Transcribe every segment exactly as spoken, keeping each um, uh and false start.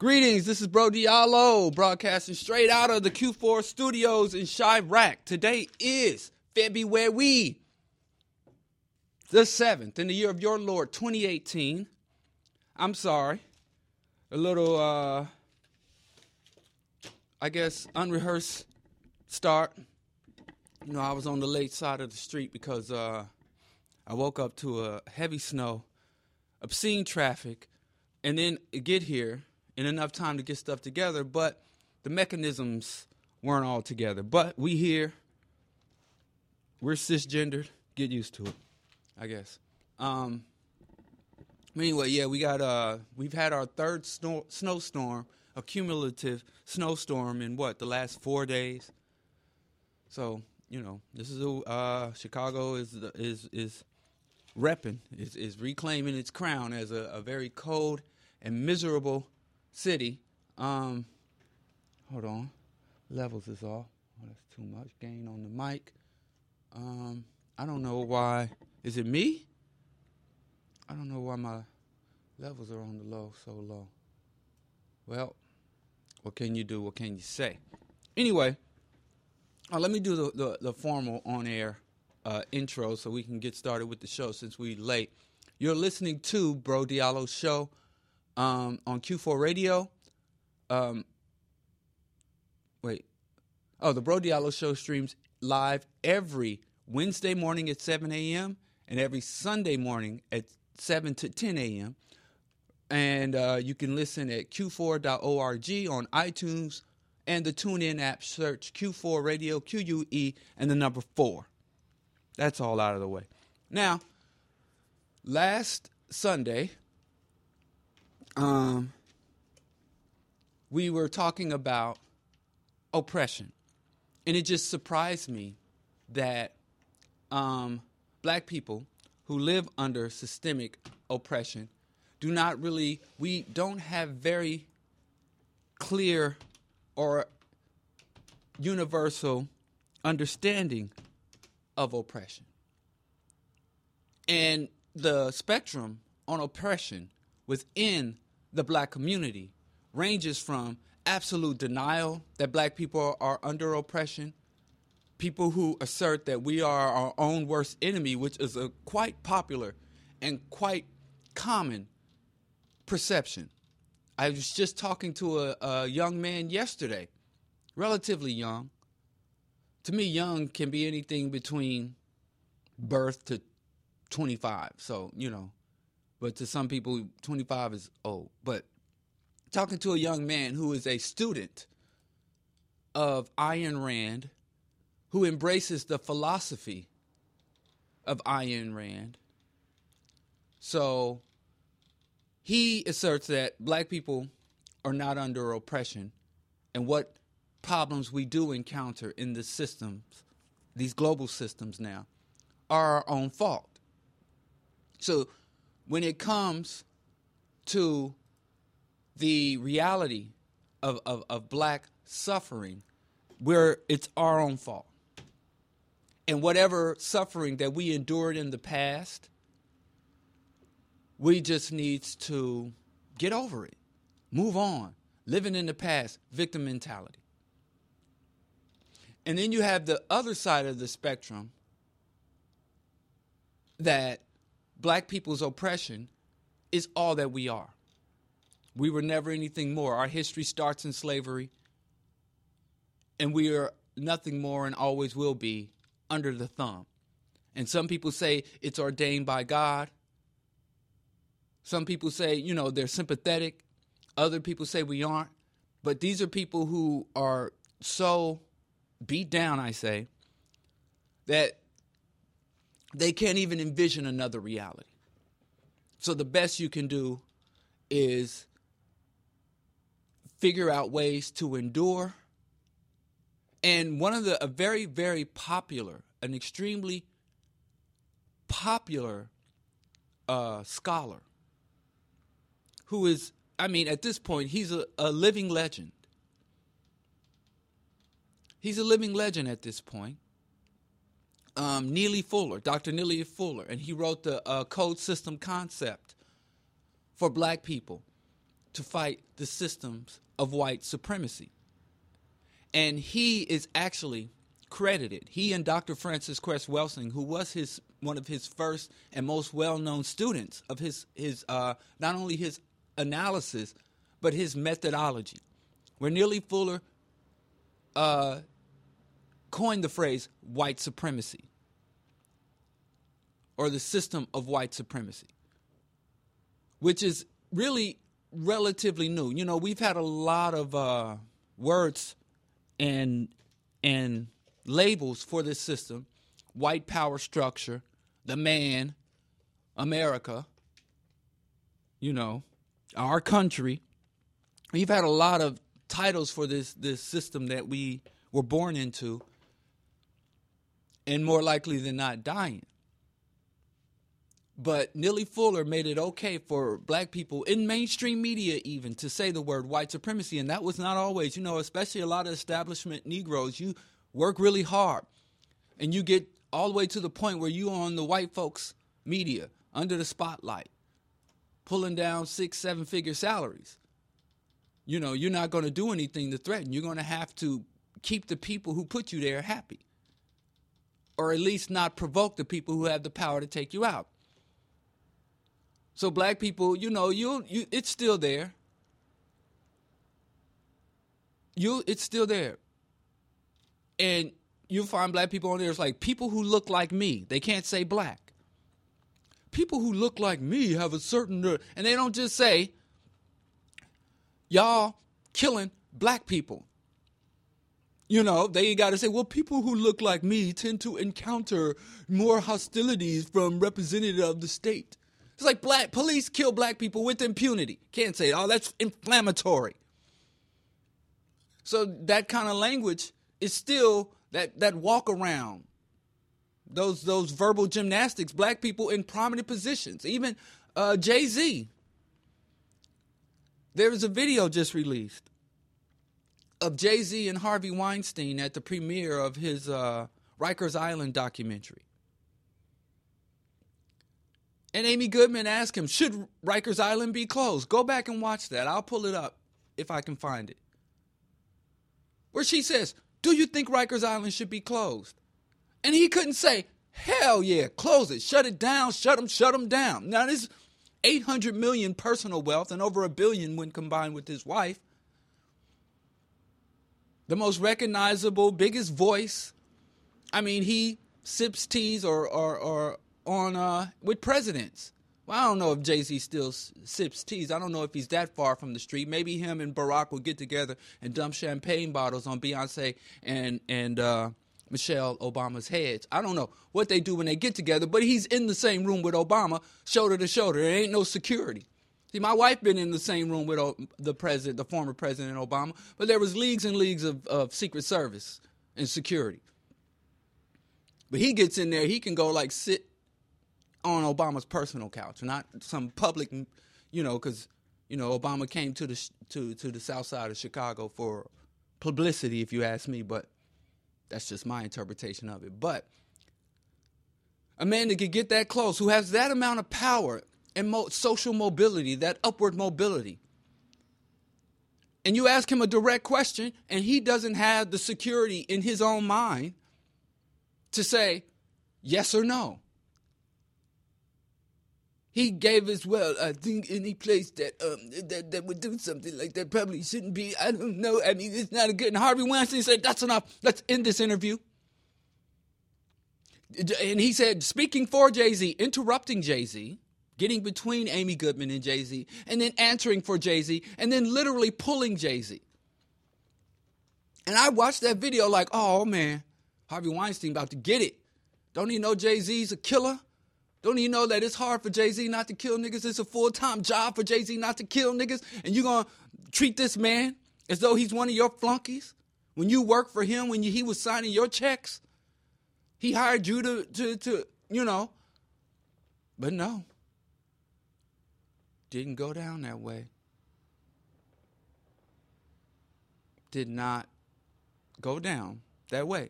Greetings, this is Bro Diallo, broadcasting straight out of the Q four studios in Chirac. Today is February the seventh, in the year of your Lord, twenty eighteen. I'm sorry, a little, uh, I guess, unrehearsed start. You know, I was on the late side of the street because uh, I woke up to a heavy snow, obscene traffic, and then get here in enough time to get stuff together, but the mechanisms weren't all together. But we here, we're cisgendered, get used to it, I guess. Um, anyway, yeah, we got, uh, we've had our third snow, snowstorm, a cumulative snowstorm in what, the last four days? So, you know, this is, a, uh, Chicago is, is, is repping, is, is reclaiming its crown as a, a very cold and miserable city. Um, hold on. Levels is off. Oh, that's too much gain on the mic. Um, I don't know why. Is it me? I don't know why my levels are on the low, so low. Well, what can you do? What can you say? Anyway, uh, let me do the, the, the formal on-air uh, intro so we can get started with the show since we're late. You're listening to Bro Diallo's show. Um, on Q four Radio, um, wait, oh, the Bro Diallo Show streams live every Wednesday morning at seven a.m. and every Sunday morning at seven to ten a.m. And uh, you can listen at Q four dot org on iTunes and the TuneIn app. Search Q four Radio, Q U E, and the number four. That's all out of the way. Now, last Sunday, Um, we were talking about oppression, and it just surprised me that um, black people who live under systemic oppression do not really, we don't have very clear or universal understanding of oppression. And the spectrum on oppression within the black community ranges from absolute denial that black people are under oppression, people who assert that we are our own worst enemy, which is a quite popular and quite common perception. I was just talking to a, a young man yesterday, relatively young. To me, young can be anything between birth to twenty-five, so, you know. But to some people, twenty-five is old. But talking to a young man who is a student of Ayn Rand, who embraces the philosophy of Ayn Rand. So he asserts that black people are not under oppression, and what problems we do encounter in the systems, these global systems now, are our own fault. So when it comes to the reality of, of, of black suffering, where it's our own fault. And whatever suffering that we endured in the past, we just need to get over it, move on, living in the past, victim mentality. And then you have the other side of the spectrum that black people's oppression is all that we are. We were never anything more. Our history starts in slavery, and we are nothing more and always will be under the thumb. And some people say it's ordained by God. Some people say, you know, they're sympathetic. Other people say we aren't. But these are people who are so beat down, I say, that they can't even envision another reality. So the best you can do is figure out ways to endure. And one of the, a very, very popular, an extremely popular uh, scholar who is, I mean, at this point, he's a, a living legend. He's a living legend at this point. Um, Neely Fuller, Doctor Neely Fuller, and he wrote the uh, code system concept for black people. to fight the systems of white supremacy. And he is actually credited. He and Doctor Francis Cress Welsing, who was his one of his first and most well-known students of his his uh, not only his analysis but his methodology, where Neely Fuller uh, coined the phrase white supremacy, or the system of white supremacy, which is really relatively new. You know, we've had a lot of uh, words and and labels for this system: white power structure, the man, America, you know, our country. We've had a lot of titles for this this system that we were born into, and more likely than not dying. But Neely Fuller made it okay for black people in mainstream media even to say the word white supremacy, and that was not always, you know, especially a lot of establishment Negroes. You work really hard, and you get all the way to the point where you on the white folks' media, under the spotlight, pulling down six, seven-figure salaries. You know, you're not going to do anything to threaten. You're going to have to keep the people who put you there happy, or at least not provoke the people who have the power to take you out. So black people, you know, you you it's still there. You it's still there. And you'll find black people on there. It's like people who look like me. They can't say black. People who look like me have a certain, and they don't just say, y'all killing black people. You know, they got to say, well, people who look like me tend to encounter more hostilities from representatives of the state. It's like black police kill black people with impunity. Can't say, oh, that's inflammatory. So that kind of language is still that that walk around, those those verbal gymnastics, black people in prominent positions. Even uh, Jay-Z. There was a video just released of Jay-Z and Harvey Weinstein at the premiere of his uh, Rikers Island documentary. And Amy Goodman asked him, should Rikers Island be closed? Go back and watch that. I'll pull it up if I can find it. Where she says, do you think Rikers Island should be closed? And he couldn't say, hell yeah, close it, shut it down, shut them, shut them down. Now this eight hundred million personal wealth and over a billion when combined with his wife. The most recognizable, biggest voice. I mean, he sips teas or, or, or on uh, with presidents. Well, I don't know if Jay-Z still s- sips teas. I don't know if he's that far from the street. Maybe him and Barack will get together and dump champagne bottles on Beyonce and and uh, Michelle Obama's heads. I don't know what they do when they get together, but he's in the same room with Obama, shoulder to shoulder. There ain't no security. See, my wife been in the same room with o- the president, the former President Obama, but there was leagues and leagues of, of Secret Service and security. But he gets in there, he can go like sit on Obama's personal couch, not some public, you know, because, you know, Obama came to the to to the south side of Chicago for publicity, if you ask me, but that's just my interpretation of it. But a man that could get that close, who has that amount of power and mo- social mobility, that upward mobility, and you ask him a direct question, and he doesn't have the security in his own mind to say yes or no. He gave us, well, I think any place that um that, that would do something like that probably shouldn't be. I don't know. I mean, it's not a good. And Harvey Weinstein said, that's enough. Let's end this interview. And he said, speaking for Jay-Z, interrupting Jay-Z, getting between Amy Goodman and Jay-Z, and then answering for Jay-Z, and then literally pulling Jay-Z. And I watched that video like, oh, man, Harvey Weinstein about to get it. Don't he know Jay-Z's a killer? Don't you know that it's hard for Jay-Z not to kill niggas? It's a full-time job for Jay-Z not to kill niggas. And you're going to treat this man as though he's one of your flunkies? When you work for him, when you, he was signing your checks, he hired you to, to, to, you know. But no. Didn't go down that way. Did not go down that way.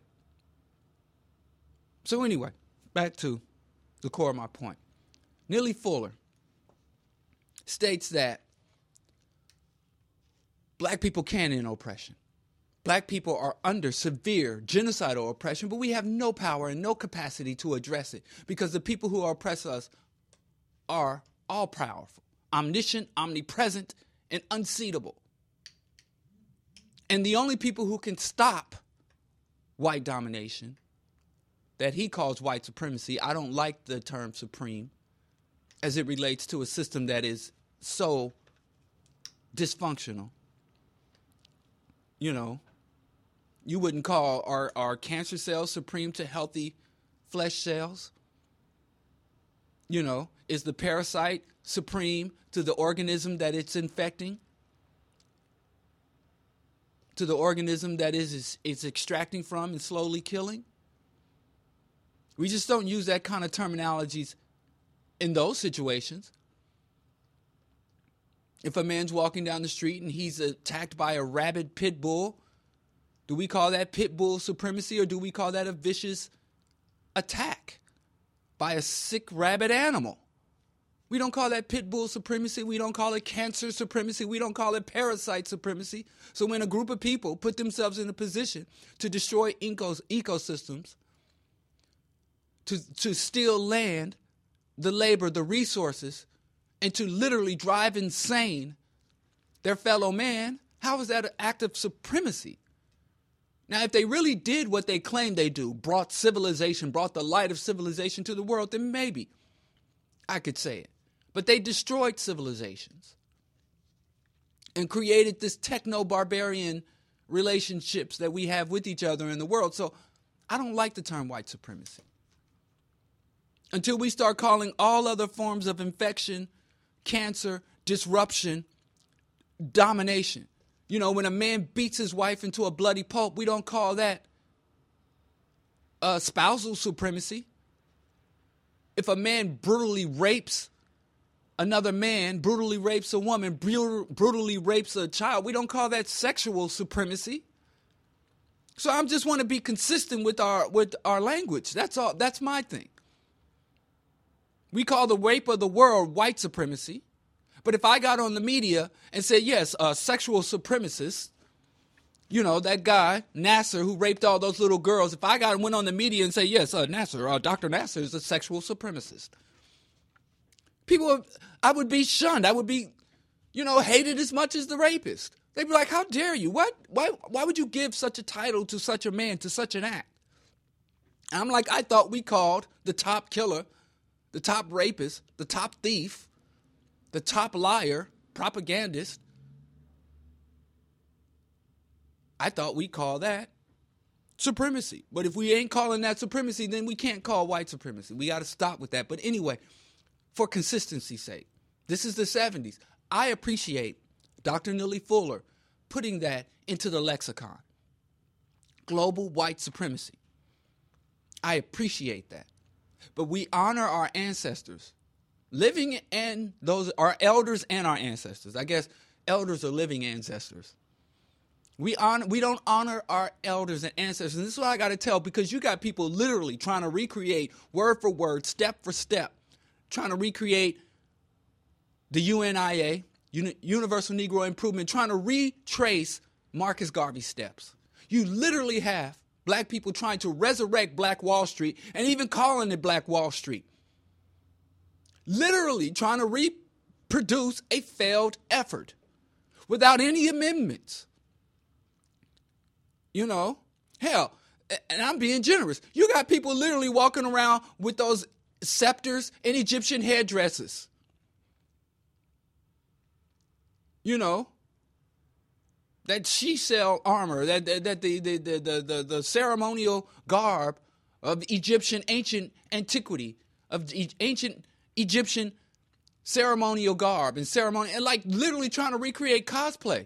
So anyway, back to the core of my point. Neely Fuller states that Black people can end oppression. Black people are under severe genocidal oppression, but we have no power and no capacity to address it because the people who oppress us are all powerful, omniscient, omnipresent, and unseatable. And the only people who can stop white domination that he calls white supremacy, I don't like the term supreme as it relates to a system that is so dysfunctional. You know, you wouldn't call our, our cancer cells supreme to healthy flesh cells. You know, is the parasite supreme to the organism that it's infecting? To the organism that is, is it's extracting from and slowly killing? We just don't use that kind of terminologies in those situations. If a man's walking down the street and he's attacked by a rabid pit bull, do we call that pit bull supremacy, or do we call that a vicious attack by a sick rabid animal? We don't call that pit bull supremacy. We don't call it cancer supremacy. We don't call it parasite supremacy. So when a group of people put themselves in a position to destroy ecos- ecosystems, to, to steal land, the labor, the resources, and to literally drive insane their fellow man, how is that an act of supremacy? Now, if they really did what they claim they do, brought civilization, brought the light of civilization to the world, then maybe I could say it. But they destroyed civilizations and created this techno-barbarian relationships that we have with each other in the world. So I don't like the term white supremacy. Until we start calling all other forms of infection, cancer, disruption, domination. You know, when a man beats his wife into a bloody pulp, we don't call that uh, spousal supremacy. If a man brutally rapes another man, brutally rapes a woman, bru- brutally rapes a child, we don't call that sexual supremacy. So I just want to be consistent with our with our language. That's all. That's my thing. We call the rape of the world white supremacy. But if I got on the media and said, yes, a sexual supremacist, you know, that guy, Nasser, who raped all those little girls, if I got went on the media and say, yes, uh, Nasser, uh, Doctor Nasser is a sexual supremacist, people, I would be shunned. I would be, you know, hated as much as the rapist. They'd be like, how dare you? What? Why, why would you give such a title to such a man, to such an act? And I'm like, I thought we called the top killer, the top rapist, the top thief, the top liar, propagandist, I thought we call that supremacy. But if we ain't calling that supremacy, then we can't call white supremacy. We got to stop with that. But anyway, for consistency's sake, this is the seventies. I appreciate Doctor Neely Fuller putting that into the lexicon. Global white supremacy. I appreciate that. But we honor our ancestors, living and those, our elders and our ancestors. I guess elders are living ancestors. We honor, we don't honor our elders and ancestors. And this is what I got to tell, because you got people literally trying to recreate word for word, step for step, trying to recreate the U N I A, Uni- Universal Negro Improvement, trying to retrace Marcus Garvey's steps. You literally have black people trying to resurrect Black Wall Street and even calling it Black Wall Street. Literally trying to reproduce a failed effort without any amendments. You know, hell, and I'm being generous. You got people literally walking around with those scepters and Egyptian headdresses. You know, that she-cell armor, that that, that the, the, the, the, the, the ceremonial garb of Egyptian ancient antiquity, of the ancient Egyptian ceremonial garb and ceremony, and like literally trying to recreate cosplay.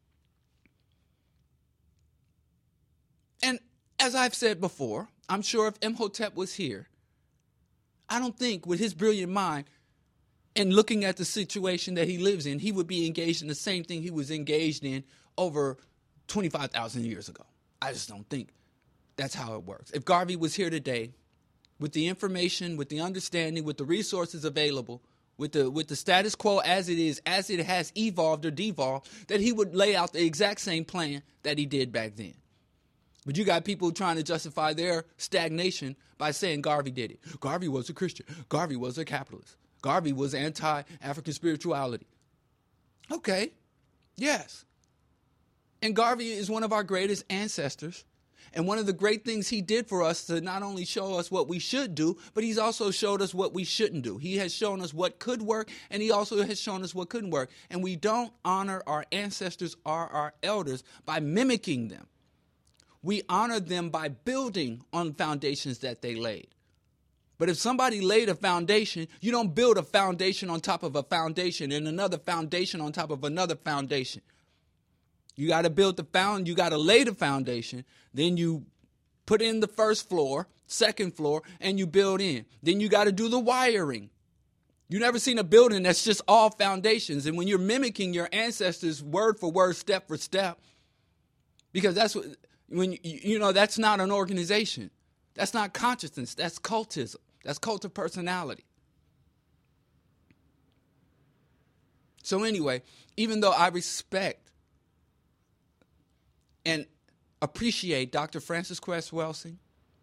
And as I've said before, I'm sure if Imhotep was here, I don't think with his brilliant mind and looking at the situation that he lives in, he would be engaged in the same thing he was engaged in over twenty-five thousand years ago. I just don't think that's how it works. If Garvey was here today, with the information, with the understanding, with the resources available, with the with the status quo as it is, as it has evolved or devolved, that he would lay out the exact same plan that he did back then. But you got people trying to justify their stagnation by saying Garvey did it. Garvey was a Christian. Garvey was a capitalist. Garvey was anti-African spirituality. Okay, yes. And Garvey is one of our greatest ancestors. And one of the great things he did for us to not only show us what we should do, but he's also showed us what we shouldn't do. He has shown us what could work, and he also has shown us what couldn't work. And we don't honor our ancestors or our elders by mimicking them. We honor them by building on foundations that they laid. But if somebody laid a foundation, you don't build a foundation on top of a foundation and another foundation on top of another foundation. You got to build the found, you got to lay the foundation, then you put in the first floor, second floor, and you build in. Then you got to do the wiring. You never seen a building that's just all foundations. And when you're mimicking your ancestors word for word, step for step, because that's what, when you, you know, that's not an organization. That's not consciousness. That's cultism. That's cult of personality. So anyway, even though I respect and appreciate Doctor Frances Cress Welsing,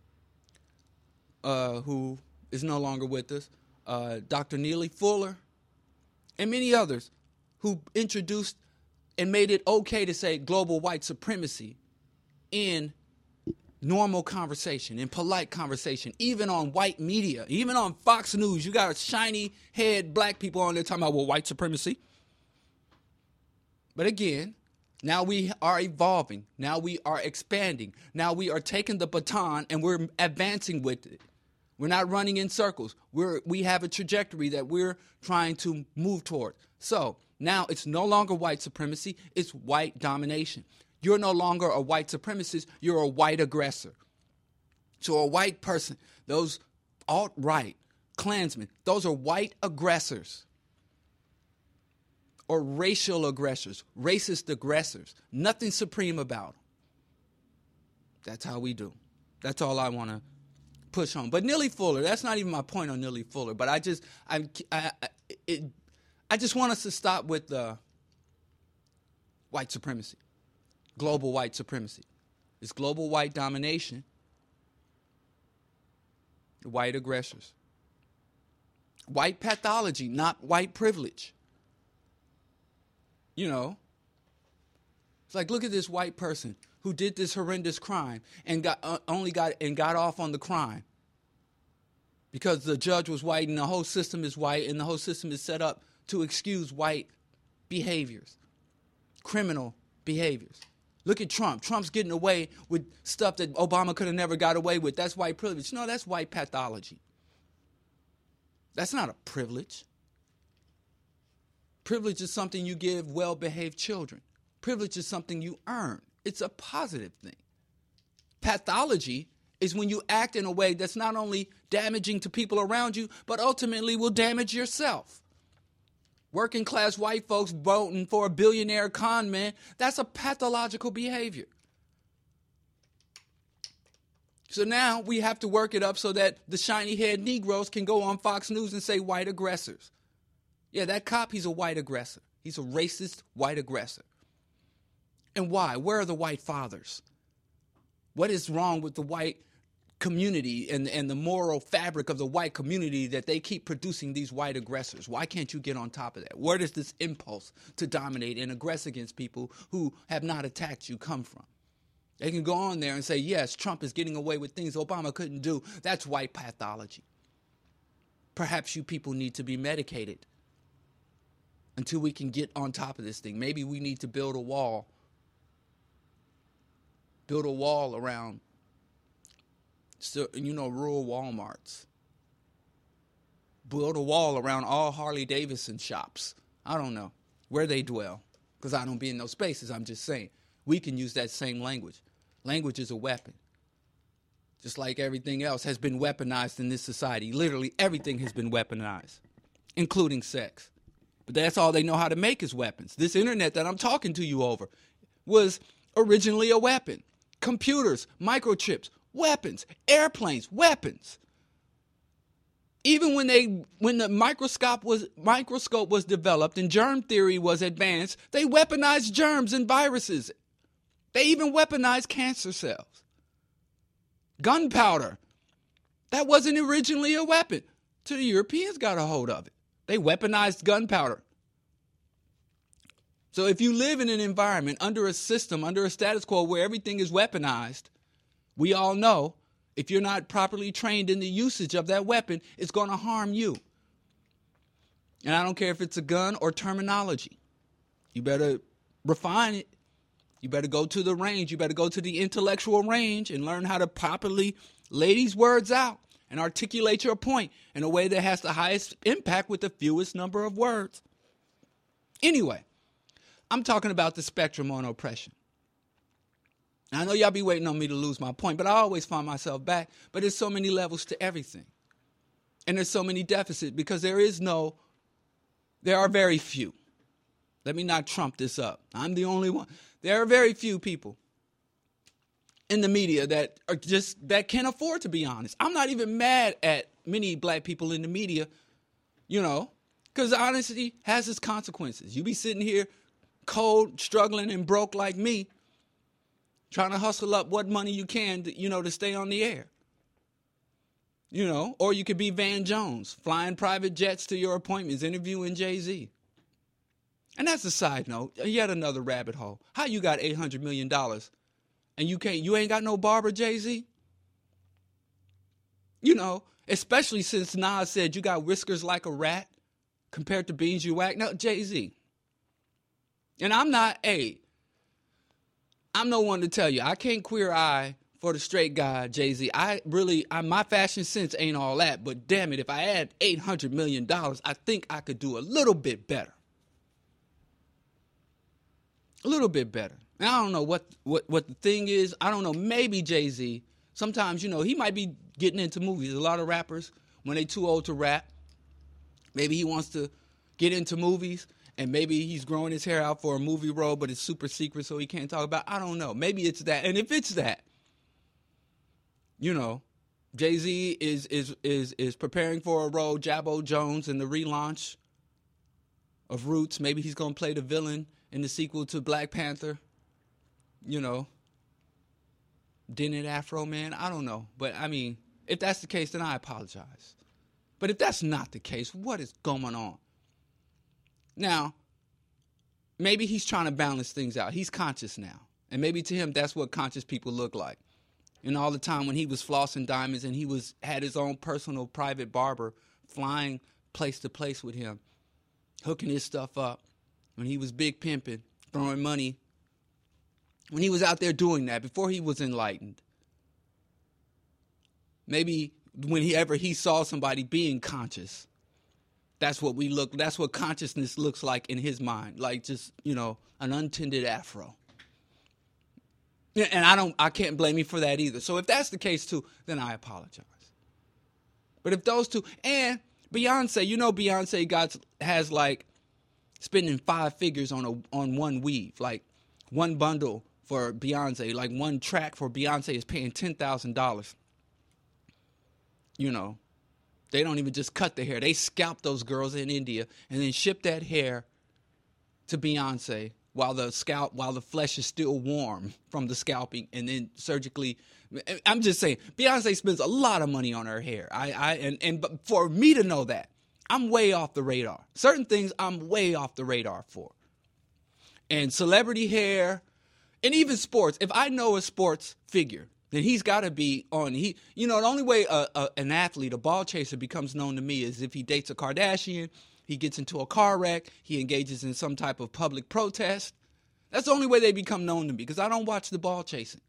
uh, who is no longer with us, uh, Doctor Neely Fuller, and many others who introduced and made it okay to say global white supremacy in normal conversation, in polite conversation, even on white media, even on Fox News. You got shiny head black people on there talking about, well, white supremacy. But again, now we are evolving. Now we are expanding. Now we are taking the baton and we're advancing with it. We're not running in circles. We're, we have a trajectory that we're trying to move toward. So now it's no longer white supremacy. It's white domination. You're no longer a white supremacist. You're a white aggressor. So a white person, those alt-right, Klansmen, those are white aggressors. Or racial aggressors, racist aggressors. Nothing supreme about them. That's how we do. That's all I want to push on. But Neely Fuller, that's not even my point on Neely Fuller. But I just, I, I, it, I just want us to stop with the white supremacy, global white supremacy. It's global white domination, white aggressors, white pathology, not white privilege. You know, it's like, look at this white person who did this horrendous crime and got uh, only got and got off on the crime because the judge was white and the whole system is white and the whole system is set up to excuse white behaviors, criminal behaviors. Look at Trump. Trump's getting away with stuff that Obama could have never got away with. That's white privilege. No, that's white pathology. That's not a privilege. Privilege is something you give well-behaved children. Privilege is something you earn. It's a positive thing. Pathology is when you act in a way that's not only damaging to people around you, but ultimately will damage yourself. Working class white folks voting for a billionaire con man, that's a pathological behavior. So now we have to work it up so that the shiny-haired Negroes can go on Fox News and say white aggressors. Yeah, that cop, he's a white aggressor. He's a racist white aggressor. And why? Where are the white fathers? What is wrong with the white community and, and the moral fabric of the white community that they keep producing these white aggressors? Why can't you get on top of that? Where does this impulse to dominate and aggress against people who have not attacked you come from? They can go on there and say, yes, Trump is getting away with things Obama couldn't do. That's white pathology. Perhaps you people need to be medicated until we can get on top of this thing. Maybe we need to build a wall. Build a wall around, you know, rural Walmarts. Build a wall around all Harley-Davidson shops. I don't know where they dwell, because I don't be in those spaces. I'm just saying, we can use that same language. Language is a weapon. Just like everything else has been weaponized in this society. Literally everything has been weaponized, including sex. But that's all they know how to make is weapons. This internet that I'm talking to you over was originally a weapon. Computers, microchips, weapons, airplanes, weapons. Even when they when the microscope was microscope was developed and germ theory was advanced, they weaponized germs and viruses. They even weaponized cancer cells. Gunpowder. That wasn't originally a weapon. So the Europeans got a hold of it. They weaponized gunpowder. So if you live in an environment under a system, under a status quo where everything is weaponized, we all know if you're not properly trained in the usage of that weapon, it's going to harm you. And I don't care if it's a gun or terminology. You better refine it. You better go to the range. You better go to the intellectual range and learn how to properly lay these words out and articulate your point in a way that has the highest impact with the fewest number of words. Anyway, I'm talking about the spectrum on oppression. I know y'all be waiting on me to lose my point, but I always find myself back. But there's so many levels to everything. And there's so many deficits because there is no, there are very few. Let me not trump this up. I'm the only one. There are very few people in the media that are just, that can afford to be honest. I'm not even mad at many black people in the media, you know, because honesty has its consequences. You be sitting here cold, struggling, and broke like me, trying to hustle up what money you can, to, you know, to stay on the air. You know, or you could be Van Jones, flying private jets to your appointments, interviewing Jay-Z. And that's a side note, yet another rabbit hole. How you got eight hundred million dollars and you can't, you ain't got no barber, Jay-Z? You know, especially since Nas said you got whiskers like a rat compared to beans you whack. Now, Jay-Z. And I'm not, hey, I'm no one to tell you. I can't queer eye for the straight guy, Jay-Z. I really, I, my fashion sense ain't all that. But damn it, if I had eight hundred million dollars, I think I could do a little bit better. A little bit better. And I don't know what, what, what the thing is. I don't know. Maybe Jay-Z, sometimes, you know, he might be getting into movies. A lot of rappers, when they too old to rap, maybe he wants to get into movies. And maybe he's growing his hair out for a movie role, but it's super secret, so he can't talk about it. I don't know. Maybe it's that. And if it's that, you know, Jay-Z is is is is preparing for a role, Jabbo Jones, in the relaunch of Roots. Maybe he's going to play the villain in the sequel to Black Panther. You know, Didn't Afro Man? I don't know. But, I mean, if that's the case, then I apologize. But if that's not the case, what is going on? Now, maybe he's trying to balance things out. He's conscious now. And maybe to him, that's what conscious people look like. And all the time when he was flossing diamonds and he was had his own personal private barber flying place to place with him, hooking his stuff up, when he was big pimping, throwing money, when he was out there doing that before he was enlightened. Maybe whenever he saw somebody being conscious, that's what we look, that's what consciousness looks like in his mind. Like just, you know, an untended afro. And I don't, I can't blame you for that either. So if that's the case too, then I apologize. But if those two, and Beyonce, you know, Beyonce got, has like spending five figures on a, on one weave, like one bundle for Beyonce, like one track for Beyonce is paying ten thousand dollars. You know. They don't even just cut the hair. They scalp those girls in India and then ship that hair to Beyonce while the scalp, while the flesh is still warm from the scalping, and then surgically. I'm just saying, Beyonce spends a lot of money on her hair. I, I, and, and but for me to know that, I'm way off the radar. Certain things I'm way off the radar for. And celebrity hair, and even sports. If I know a sports figure, then he's got to be on. He, you know, the only way a, a, an athlete, a ball chaser, becomes known to me is if he dates a Kardashian, he gets into a car wreck, he engages in some type of public protest. That's the only way they become known to me, because I don't watch the ball chasing.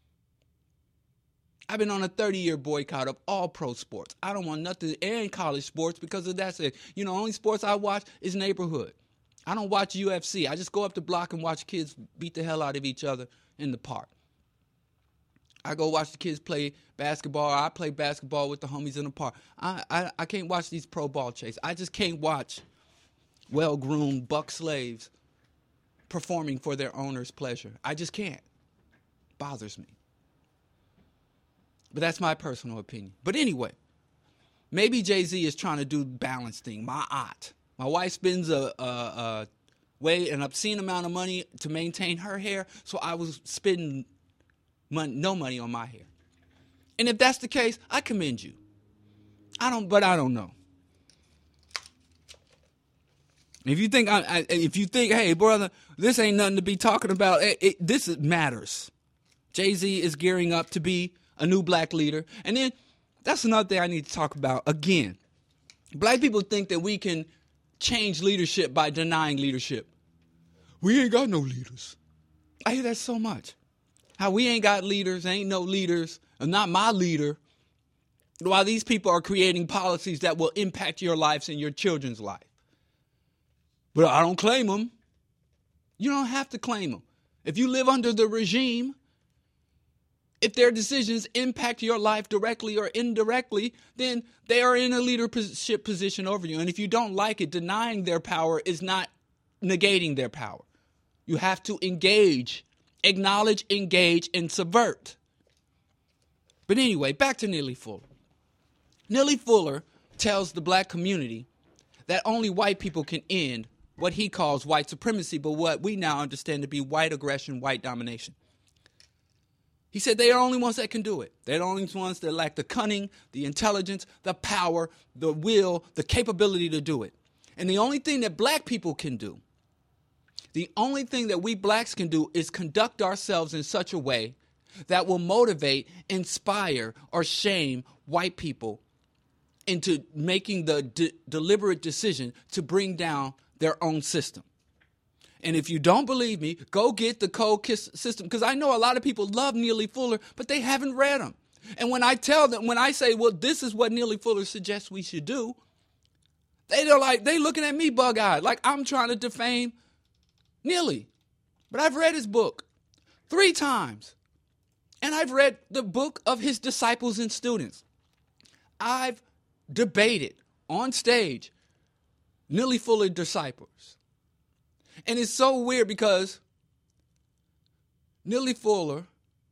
I've been on a thirty-year boycott of all pro sports. I don't want nothing, and college sports, because of that. You know, only sports I watch is neighborhood. I don't watch U F C. I just go up the block and watch kids beat the hell out of each other in the park. I go watch the kids play basketball. I play basketball with the homies in the park. I, I, I can't watch these pro ball chases. I just can't watch well-groomed buck slaves performing for their owner's pleasure. I just can't. Bothers me. But that's my personal opinion. But anyway, maybe Jay-Z is trying to do balance thing. My aunt. My wife spends a, a, a way an obscene amount of money to maintain her hair, so I was spending money, no money on my hair. And if that's the case, I commend you. I don't, but I don't know. If you think, I, I, if you think, hey, brother, this ain't nothing to be talking about. It, it, this matters. Jay-Z is gearing up to be a new black leader, and then that's another thing I need to talk about again. Black people think that we can change leadership by denying leadership. We ain't got no leaders. I hear that so much. How we ain't got leaders, ain't no leaders. I'm not my leader. While these people are creating policies that will impact your lives and your children's life. But I don't claim them. You don't have to claim them. If you live under the regime, if their decisions impact your life directly or indirectly, then they are in a leadership position over you. And if you don't like it, denying their power is not negating their power. You have to engage, acknowledge, engage, and subvert. But anyway, back to Neely Fuller. Neely Fuller tells the black community that only white people can end what he calls white supremacy, but what we now understand to be white aggression, white domination. He said they are the only ones that can do it. They're the only ones that lack the cunning, the intelligence, the power, the will, the capability to do it. And the only thing that black people can do, the only thing that we blacks can do is conduct ourselves in such a way that will motivate, inspire, or shame white people into making the de- deliberate decision to bring down their own system. And if you don't believe me, go get the Cold Kiss system, because I know a lot of people love Neely Fuller, but they haven't read them. And when I tell them, when I say, well, this is what Neely Fuller suggests we should do, they are like, they looking at me bug-eyed, like I'm trying to defame Neely. But I've read his book three times. And I've read the book of his disciples and students. I've debated on stage Neely Fuller disciples. And it's so weird because Neely Fuller,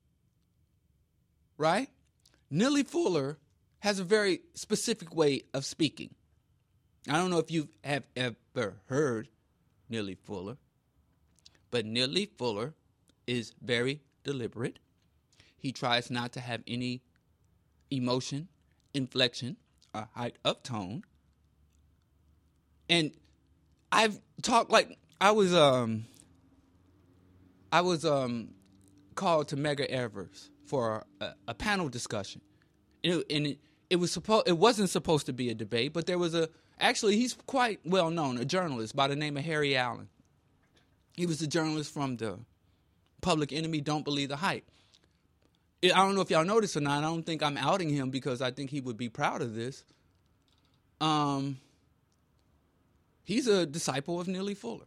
right? Neely Fuller has a very specific way of speaking. I don't know if you have ever heard Neely Fuller, but Neely Fuller is very deliberate. He tries not to have any emotion, inflection, or height of tone. And I've talked like I was um I was um called to Medgar Evers for a, a panel discussion. And, it, and it, it was supposed it wasn't supposed to be a debate, but there was a actually he's quite well known, a journalist by the name of Harry Allen. He was a journalist from the Public Enemy, Don't Believe the Hype. I don't know if y'all noticed or not. I don't think I'm outing him because I think he would be proud of this. Um, he's a disciple of Neely Fuller.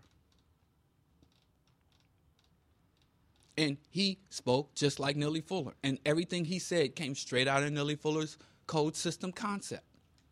And he spoke just like Neely Fuller. And everything he said came straight out of Neely Fuller's code system concept.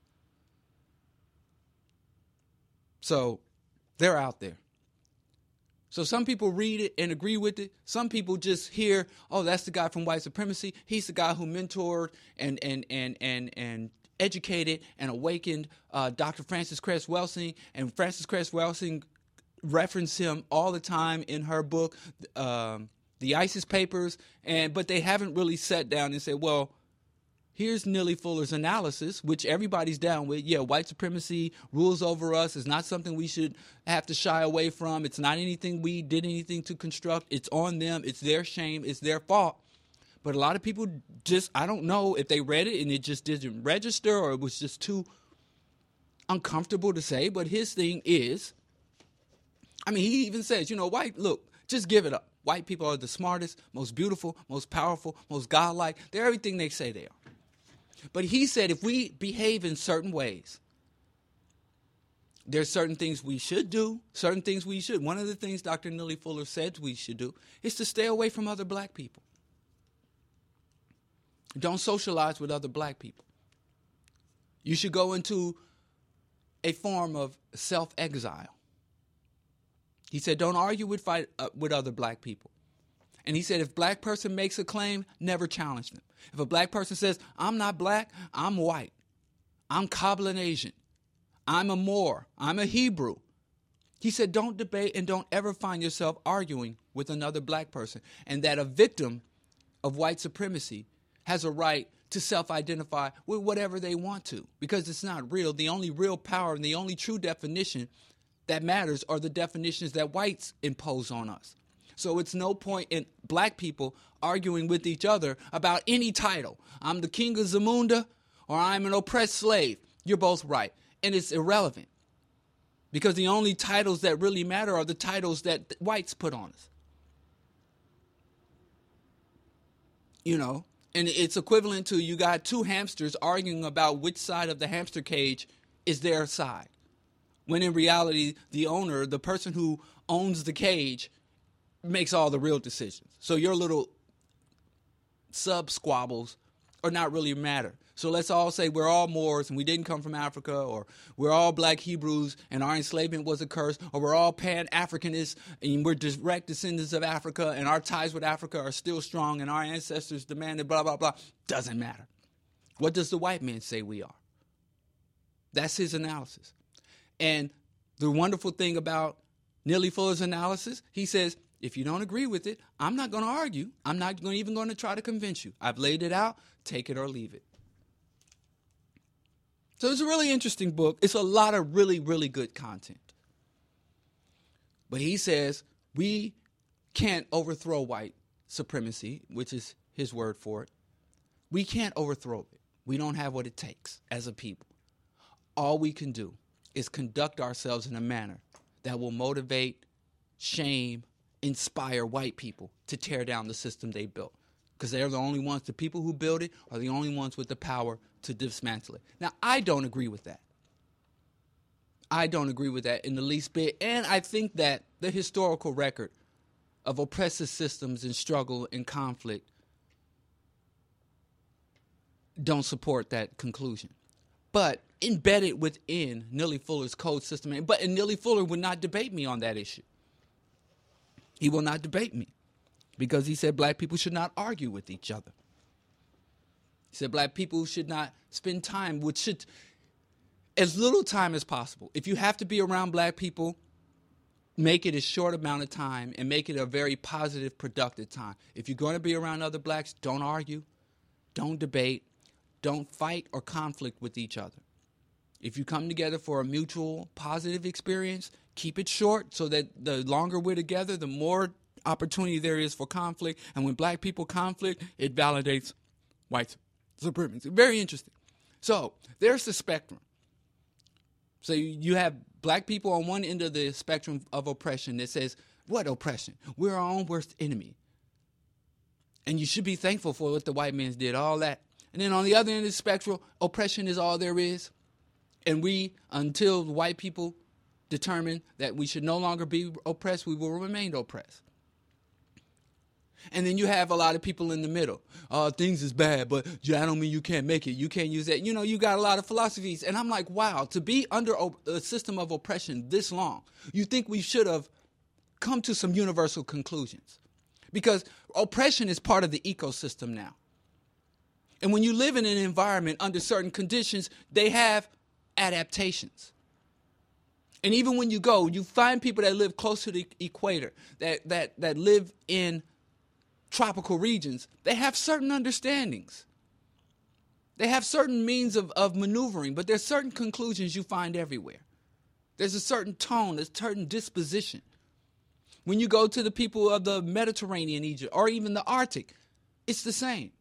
So they're out there. So some people read it and agree with it. Some people just hear, oh, that's the guy from white supremacy. He's the guy who mentored and and and and and educated and awakened uh, Doctor Frances Cress Welsing. And Frances Cress Welsing referenced him all the time in her book, um, The ISIS Papers. And but they haven't really sat down and said, well, here's Neely Fuller's analysis, which everybody's down with. Yeah, white supremacy rules over us. It's not something we should have to shy away from. It's not anything we did anything to construct. It's on them. It's their shame. It's their fault. But a lot of people just, I don't know if they read it and it just didn't register or it was just too uncomfortable to say. But his thing is, I mean, he even says, you know, white, look, just give it up. White people are the smartest, most beautiful, most powerful, most godlike. They're everything they say they are. But he said if we behave in certain ways, there's certain things we should do, certain things we should. One of the things Doctor Neely Fuller said we should do is to stay away from other black people. Don't socialize with other black people. You should go into a form of self-exile. He said don't argue with fight uh, with other black people. And he said if a black person makes a claim, never challenge them. If a black person says, I'm not black, I'm white, I'm Kabbalah Asian. I'm a Moor. I'm a Hebrew. He said, don't debate and don't ever find yourself arguing with another black person. And that a victim of white supremacy has a right to self-identify with whatever they want to, because it's not real. The only real power and the only true definition that matters are the definitions that whites impose on us. So it's no point in black people arguing with each other about any title. I'm the king of Zamunda or I'm an oppressed slave. You're both right. And it's irrelevant, because the only titles that really matter are the titles that whites put on us. You know, and it's equivalent to you got two hamsters arguing about which side of the hamster cage is their side, when in reality, the owner, the person who owns the cage, makes all the real decisions. So your little sub squabbles are not really matter. So let's all say we're all Moors and we didn't come from Africa, or we're all black Hebrews and our enslavement was a curse, or we're all Pan-Africanists and we're direct descendants of Africa and our ties with Africa are still strong and our ancestors demanded blah, blah, blah. Doesn't matter. What does the white man say we are? That's his analysis. And the wonderful thing about Neely Fuller's analysis, he says, if you don't agree with it, I'm not going to argue. I'm not gonna, even going to try to convince you. I've laid it out. Take it or leave it. So it's a really interesting book. It's a lot of really, really good content. But he says we can't overthrow white supremacy, which is his word for it. We can't overthrow it. We don't have what it takes as a people. All we can do is conduct ourselves in a manner that will motivate, shame, inspire white people to tear down the system they built. Because they're the only ones, the people who build it are the only ones with the power to dismantle it. Now, I don't agree with that. I don't agree with that in the least bit. And I think that the historical record of oppressive systems and struggle and conflict don't support that conclusion. But embedded within Neely Fuller's code system, but and Neely Fuller would not debate me on that issue. He will not debate me, because he said black people should not argue with each other. He said black people should not spend time, which should, as little time as possible. If you have to be around black people, make it a short amount of time and make it a very positive, productive time. If you're going to be around other blacks, don't argue, don't debate, don't fight or conflict with each other. If you come together for a mutual positive experience, keep it short so that the longer we're together, the more opportunity there is for conflict. And when black people conflict, it validates white supremacy. Very interesting. So there's the spectrum. So you have black people on one end of the spectrum of oppression that says, what oppression? We're our own worst enemy. And you should be thankful for what the white man did, all that. And then on the other end of the spectrum, oppression is all there is. And we, until white people determine that we should no longer be oppressed, we will remain oppressed. And then you have a lot of people in the middle. Uh, things is bad, but yeah, I don't mean you can't make it. You can't use that. You know, you got a lot of philosophies. And I'm like, wow, to be under a system of oppression this long, you think we should have come to some universal conclusions. Because oppression is part of the ecosystem now. And when you live in an environment under certain conditions, they have adaptations. And even when you go, you find people that live close to the equator, that that that live in tropical regions. They have certain understandings. They have certain means of, of maneuvering, but there's certain conclusions you find everywhere. There's a certain tone, a certain disposition. When you go to the people of the Mediterranean, Egypt, or even the Arctic, it's the same.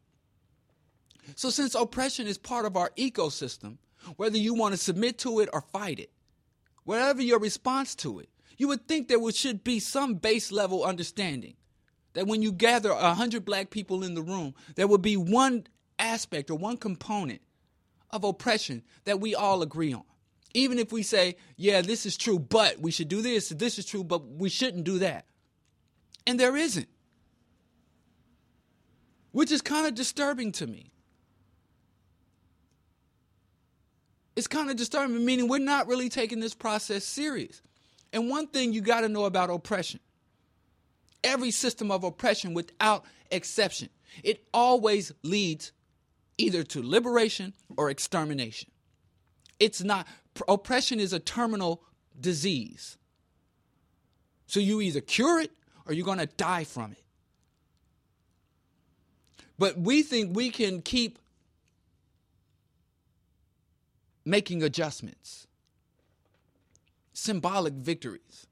So since oppression is part of our ecosystem, whether you want to submit to it or fight it, whatever your response to it, you would think there would, should be some base level understanding that when you gather one hundred black people in the room, there would be one aspect or one component of oppression that we all agree on. Even if we say, yeah, this is true, but we should do this, this is true, but we shouldn't do that. And there isn't. Which is kind of disturbing to me. It's kind of disturbing, meaning we're not really taking this process serious. And one thing you got to know about oppression, every system of oppression without exception, it always leads either to liberation or extermination. It's not. Oppression is a terminal disease. So you either cure it or you're going to die from it. But we think we can keep making adjustments, symbolic victories.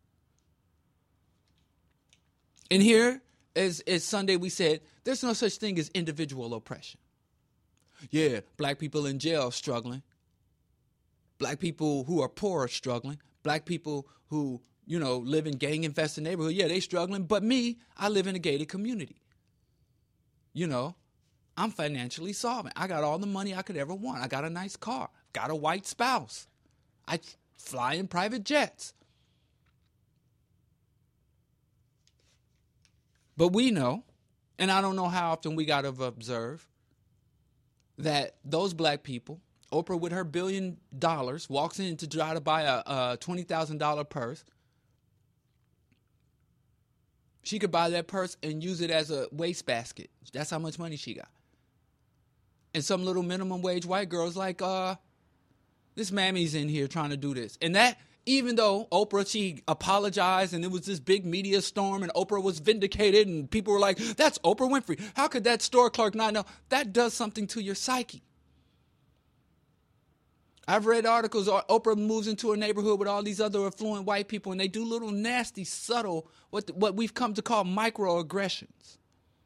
And here, as, as Sunday we said, there's no such thing as individual oppression. Yeah, black people in jail struggling. Black people who are poor are struggling. Black people who, you know, live in gang-infested neighborhood, yeah, they struggling. But me, I live in a gated community. You know, I'm financially solvent. I got all the money I could ever want. I got a nice car. Got a white spouse. I fly in private jets. But we know, and I don't know how often we got to observe, that those black people, Oprah with her billion dollars, walks in to try to buy a, a twenty thousand dollars purse. She could buy that purse and use it as a wastebasket. That's how much money she got. And some little minimum wage white girl's like, uh, this mammy's in here trying to do this. And that, even though Oprah, she apologized and it was this big media storm and Oprah was vindicated and people were like, that's Oprah Winfrey. How could that store clerk not know? That does something to your psyche. I've read articles, Oprah moves into a neighborhood with all these other affluent white people and they do little nasty, subtle, what, what we've come to call microaggressions.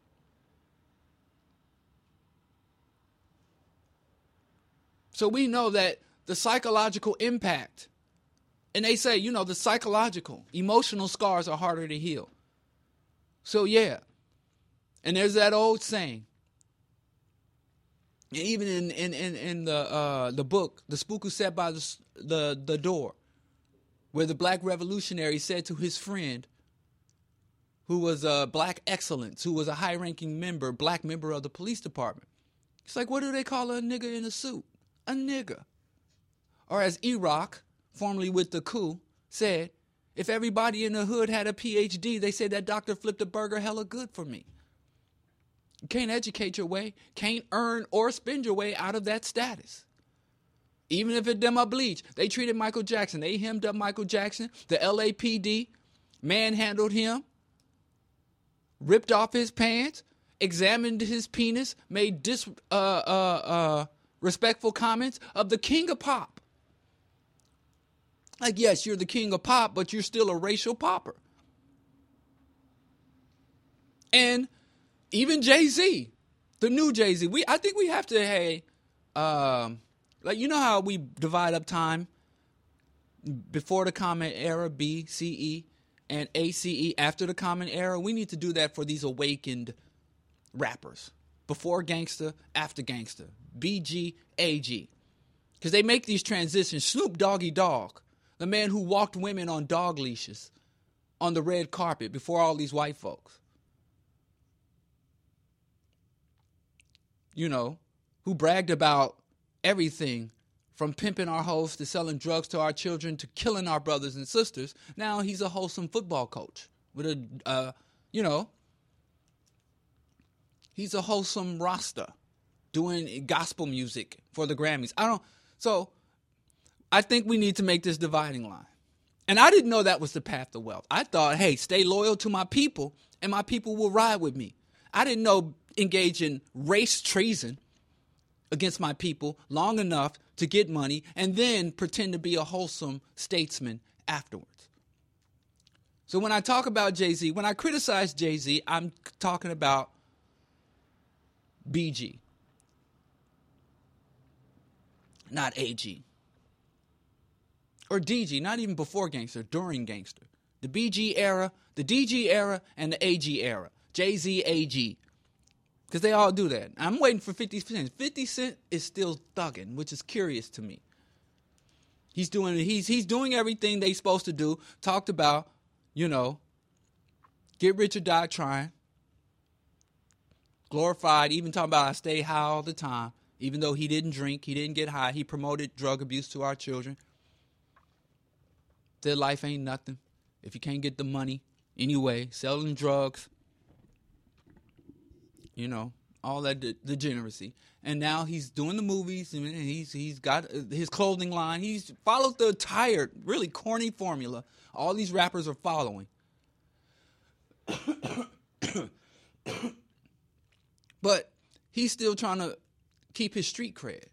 So we know that the psychological impact, and they say, you know, the psychological, emotional scars are harder to heal. So yeah, and there's that old saying, and even in in in, in the uh, the book, The Spook Who Sat by the, the the Door, where the black revolutionary said to his friend, who was a black excellence, who was a high-ranking member, black member of the police department, it's like, what do they call a nigger in a suit? A nigger. Or as E-Rock, formerly with the coup, said, if everybody in the hood had a P H D, they said that doctor flipped a burger hella good for me. You can't educate your way, can't earn or spend your way out of that status. Even if it them a bleach. They treated Michael Jackson. They hemmed up Michael Jackson. The L A P D manhandled him, ripped off his pants, examined his penis, made dis, uh, uh, uh, respectful comments of the king of pop. Like, yes, you're the king of pop, but you're still a racial popper. And even Jay-Z, the new Jay-Z, we I think we have to, hey, um, like, you know how we divide up time before the Common Era, B, C E, and A C E after the Common Era? We need to do that for these awakened rappers. Before gangster, after gangster. B G, A G. Because they make these transitions. Snoop Doggy Dogg, the man who walked women on dog leashes on the red carpet before all these white folks. You know, who bragged about everything from pimping our hoes to selling drugs to our children to killing our brothers and sisters. Now he's a wholesome football coach with a, uh, you know, he's a wholesome roster doing gospel music for the Grammys. I don't, so I think we need to make this dividing line. And I didn't know that was the path to wealth. I thought, hey, stay loyal to my people and my people will ride with me. I didn't know engage in race treason against my people long enough to get money and then pretend to be a wholesome statesman afterwards. So when I talk about Jay-Z, when I criticize Jay-Z, I'm talking about B G, not A G. Or D G, not even before gangster, during gangster. The B G era, the D G era, and the A G era. Jay-Z, A G. Because they all do that. I'm waiting for fifty Cent. fifty Cent is still thugging, which is curious to me. He's doing he's he's doing everything they supposed to do. Talked about, you know, get rich or die trying. Glorified, even talking about I stay high all the time. Even though he didn't drink, he didn't get high. He promoted drug abuse to our children. Their life ain't nothing. If you can't get the money anyway, selling drugs, you know, all that de- degeneracy. And now he's doing the movies, and he's he's got his clothing line. He's followed the tired, really corny formula all these rappers are following. But he's still trying to keep his street cred.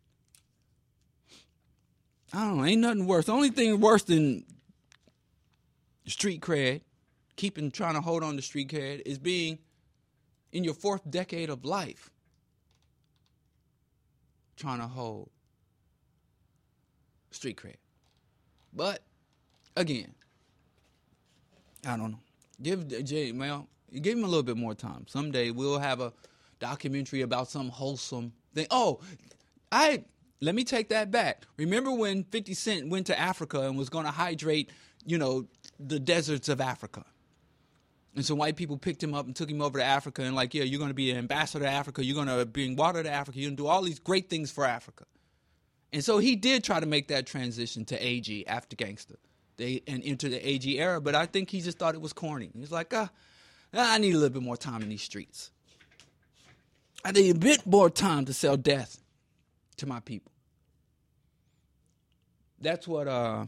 I don't know, ain't nothing worse. The only thing worse than street cred, keeping, trying to hold on to street cred, is being in your fourth decade of life, trying to hold street cred. But, again, I don't know. Give Jay, well, give him a little bit more time. Someday we'll have a documentary about some wholesome thing. Oh, I let me take that back. Remember when fifty Cent went to Africa and was going to hydrate, you know, the deserts of Africa? And some white people picked him up and took him over to Africa and like, yeah, you're going to be an ambassador to Africa. You're going to bring water to Africa. You're going to do all these great things for Africa. And so he did try to make that transition to A G after Gangsta. They and into the A G era, but I think he just thought it was corny. He was like, ah, I need a little bit more time in these streets. I need a bit more time to sell death to my people. That's what uh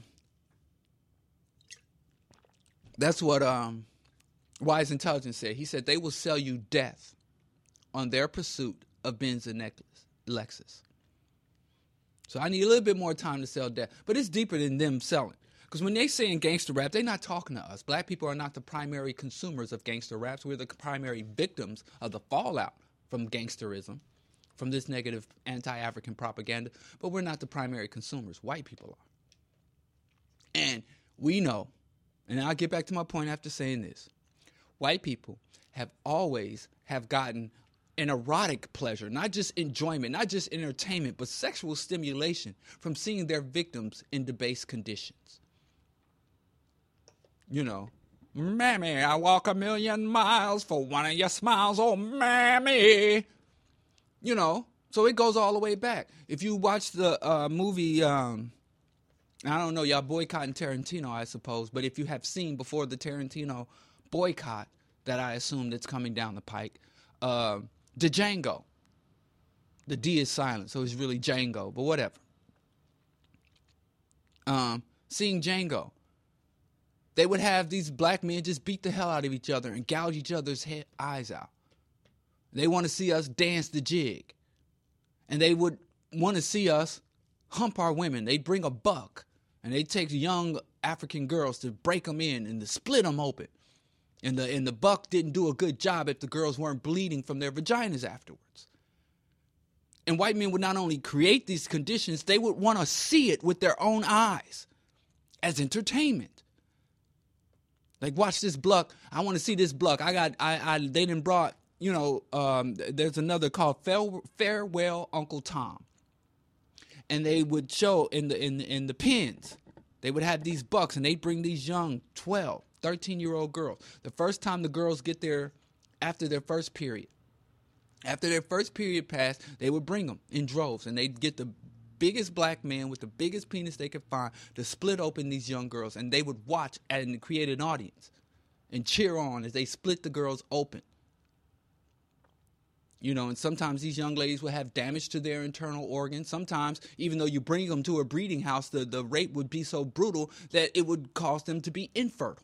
that's what um Wise Intelligence said. He said they will sell you death on their pursuit of Benz and necklace, Lexus. So I need a little bit more time to sell death. But it's deeper than them selling. Because when they say in gangster rap, they're not talking to us. Black people are not the primary consumers of gangster raps. We're the primary victims of the fallout from gangsterism, from this negative anti-African propaganda. But we're not the primary consumers. White people are. And we know, and I'll get back to my point after saying this, white people have always have gotten an erotic pleasure, not just enjoyment, not just entertainment, but sexual stimulation from seeing their victims in debased conditions. You know, mammy, I walk a million miles for one of your smiles, oh, mammy. You know, so it goes all the way back. If you watch the uh, movie, um, I don't know, y'all boycotting Tarantino, I suppose, but if you have seen before the Tarantino boycott that I assume that's coming down the pike, uh, the Django. The D is silent, so it's really Django, but whatever. Um, seeing Django. They would have these black men just beat the hell out of each other and gouge each other's head, eyes out. They want to see us dance the jig. And they would want to see us hump our women. They'd bring a buck and they'd take young African girls to break them in and to split them open. And the, and the buck didn't do a good job if the girls weren't bleeding from their vaginas afterwards. And white men would not only create these conditions, they would want to see it with their own eyes as entertainment. Like, watch this buck. I want to see this buck. I got, I, I, they done brought, you know, um, there's another called Farewell Uncle Tom. And they would show in the, in, in the pens, they would have these bucks and they'd bring these young twelve, thirteen year old girls. The first time the girls get there after their first period, after their first period passed, they would bring them in droves and they'd get the biggest black man with the biggest penis they could find to split open these young girls, and they would watch and create an audience and cheer on as they split the girls open. You know, and sometimes these young ladies would have damage to their internal organs. Sometimes, even though you bring them to a breeding house, the, the rape would be so brutal that it would cause them to be infertile.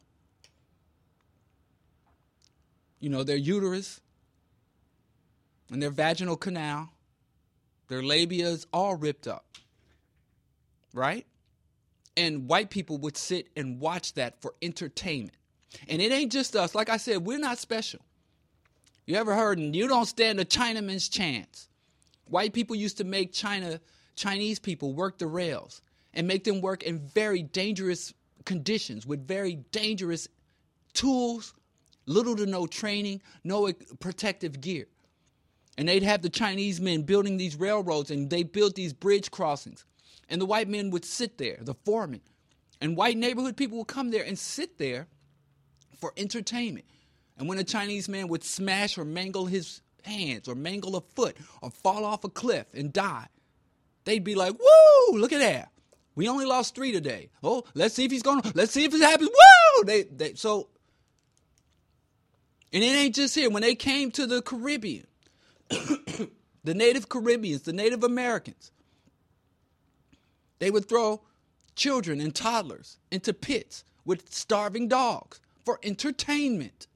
You know, their uterus and their vaginal canal, their labia is all ripped up, right? And white people would sit and watch that for entertainment. And it ain't just us. Like I said, we're not special. You ever heard, and you don't stand a Chinaman's chance. White people used to make China, Chinese people work the rails and make them work in very dangerous conditions with very dangerous tools, little to no training, no protective gear. And they'd have the Chinese men building these railroads, and they built these bridge crossings. And the white men would sit there, the foremen. And white neighborhood people would come there and sit there for entertainment. And when a Chinese man would smash or mangle his hands or mangle a foot or fall off a cliff and die, they'd be like, woo, look at that. We only lost three today. Oh, let's see if he's going to, let's see if it happens. Woo! They, they, so, and it ain't just here. When they came to the Caribbean, the Native Caribbeans, the Native Americans. They would throw children and toddlers into pits with starving dogs for entertainment.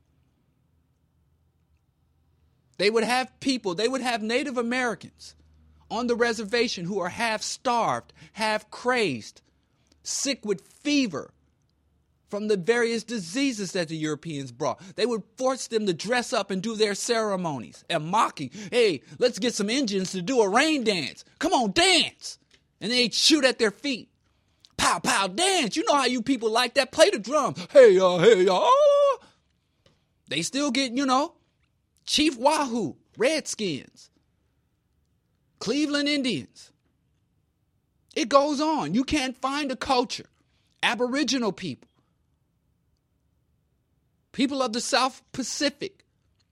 They would have people, they would have Native Americans on the reservation who are half starved, half crazed, sick with fever from the various diseases that the Europeans brought. They would force them to dress up and do their ceremonies and mocking. Hey, let's get some Indians to do a rain dance. Come on, dance. And they'd shoot at their feet. Pow, pow, dance. You know how you people like that. Play the drums. Hey, uh, hey, uh. They still get, you know, Chief Wahoo, Redskins, Cleveland Indians. It goes on. You can't find a culture. Aboriginal people. People of the South Pacific.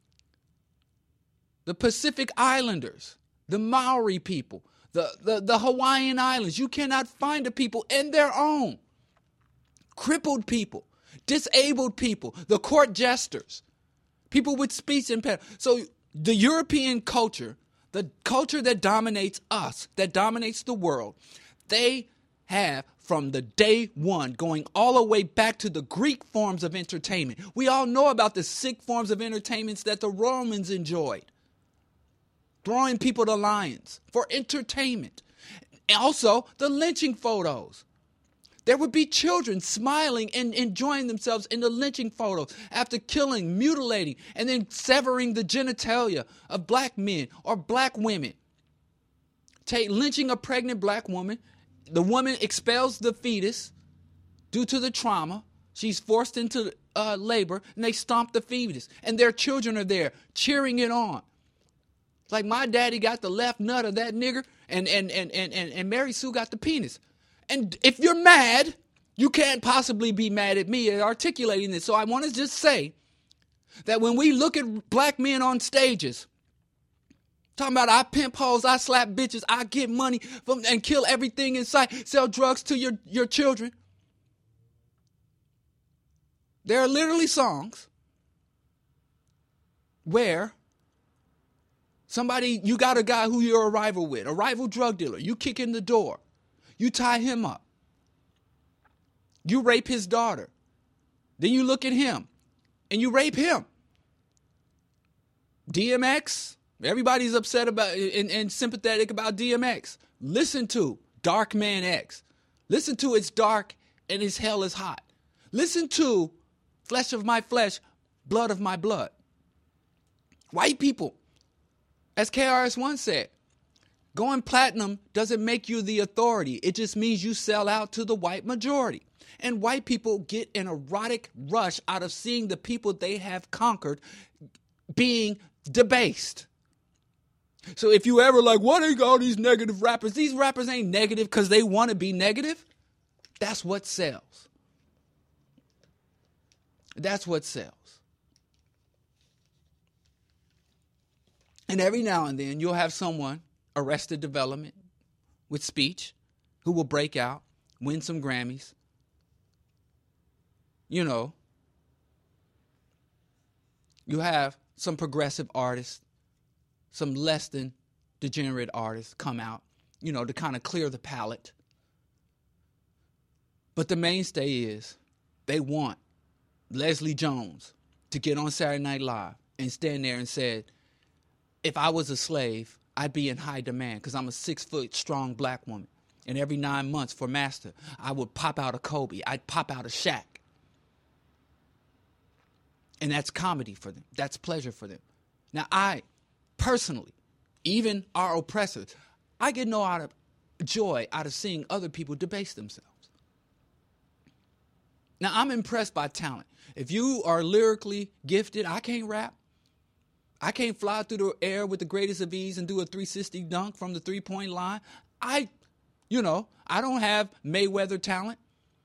The Pacific Islanders. The Maori people. The, the, the Hawaiian Islands. You cannot find a people in their own. Crippled people. Disabled people. The court jesters. People with speech impairment. So the European culture, the culture that dominates us, that dominates the world, they have from the day one going all the way back to the Greek forms of entertainment. We all know about the sick forms of entertainments that the Romans enjoyed. Throwing people to lions for entertainment. And also the lynching photos. There would be children smiling and enjoying themselves in the lynching photos after killing, mutilating, and then severing the genitalia of black men or black women. Take lynching a pregnant black woman. The woman expels the fetus due to the trauma. She's forced into uh, labor, and they stomp the fetus. And their children are there cheering it on. Like my daddy got the left nut of that nigger, and, and, and, and, and, and Mary Sue got the penis. And if you're mad, you can't possibly be mad at me at articulating this. So I want to just say that when we look at black men on stages, talking about I pimp hoes, I slap bitches, I get money from and kill everything in sight, sell drugs to your, your children. There are literally songs where somebody, you got a guy who you're a rival with, a rival drug dealer. You kick in the door. You tie him up. You rape his daughter. Then you look at him and you rape him. D M X, everybody's upset about and, and sympathetic about D M X. Listen to Dark Man X. Listen to It's Dark and His Hell is Hot. Listen to Flesh of My Flesh, Blood of My Blood. White people, as K R S One said, going platinum doesn't make you the authority. It just means you sell out to the white majority. And white people get an erotic rush out of seeing the people they have conquered being debased. So if you ever like, what are all these negative rappers? These rappers ain't negative because they want to be negative. That's what sells. That's what sells. And every now and then you'll have someone, Arrested Development, with speech, who will break out, win some Grammys. You know, you have some progressive artists, some less than degenerate artists come out, you know, to kind of clear the palette. But the mainstay is they want Leslie Jones to get on Saturday Night Live and stand there and say, if I was a slave, I'd be in high demand because I'm a six-foot strong black woman. And every nine months for Master, I would pop out a Kobe. I'd pop out a Shaq. And that's comedy for them. That's pleasure for them. Now, I personally, even our oppressors, I get no out of joy out of seeing other people debase themselves. Now, I'm impressed by talent. If you are lyrically gifted, I can't rap. I can't fly through the air with the greatest of ease and do a three sixty dunk from the three-point line. I, you know, I don't have Mayweather talent.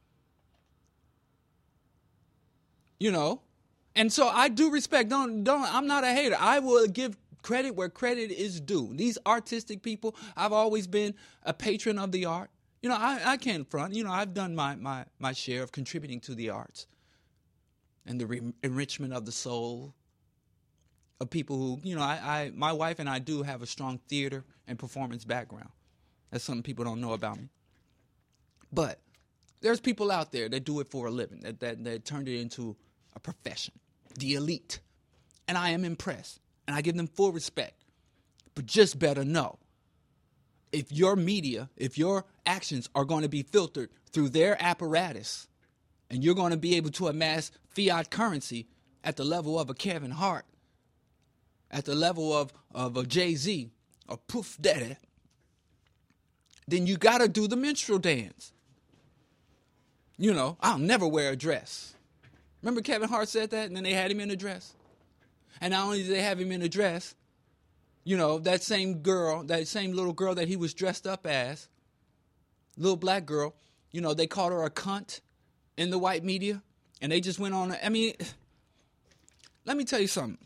You know, and so I do respect. Don't, don't, I'm not a hater. I will give credit where credit is due. These artistic people, I've always been a patron of the art. You know, I, I can't front. You know, I've done my, my, my share of contributing to the arts and the re- enrichment of the soul of people who, you know, I, I my wife and I do have a strong theater and performance background. That's something people don't know about me. But there's people out there that do it for a living, that, that, that turned it into a profession, the elite. And I am impressed, and I give them full respect. But just better know, if your media, if your actions are going to be filtered through their apparatus, and you're going to be able to amass fiat currency at the level of a Kevin Hart, at the level of, of a Jay-Z, or Puff Daddy, then you got to do the minstrel dance. You know, I'll never wear a dress. Remember Kevin Hart said that, and then they had him in a dress? And not only did they have him in a dress, you know, that same girl, that same little girl that he was dressed up as, little black girl, you know, they called her a cunt in the white media, and they just went on. I mean, let me tell you something.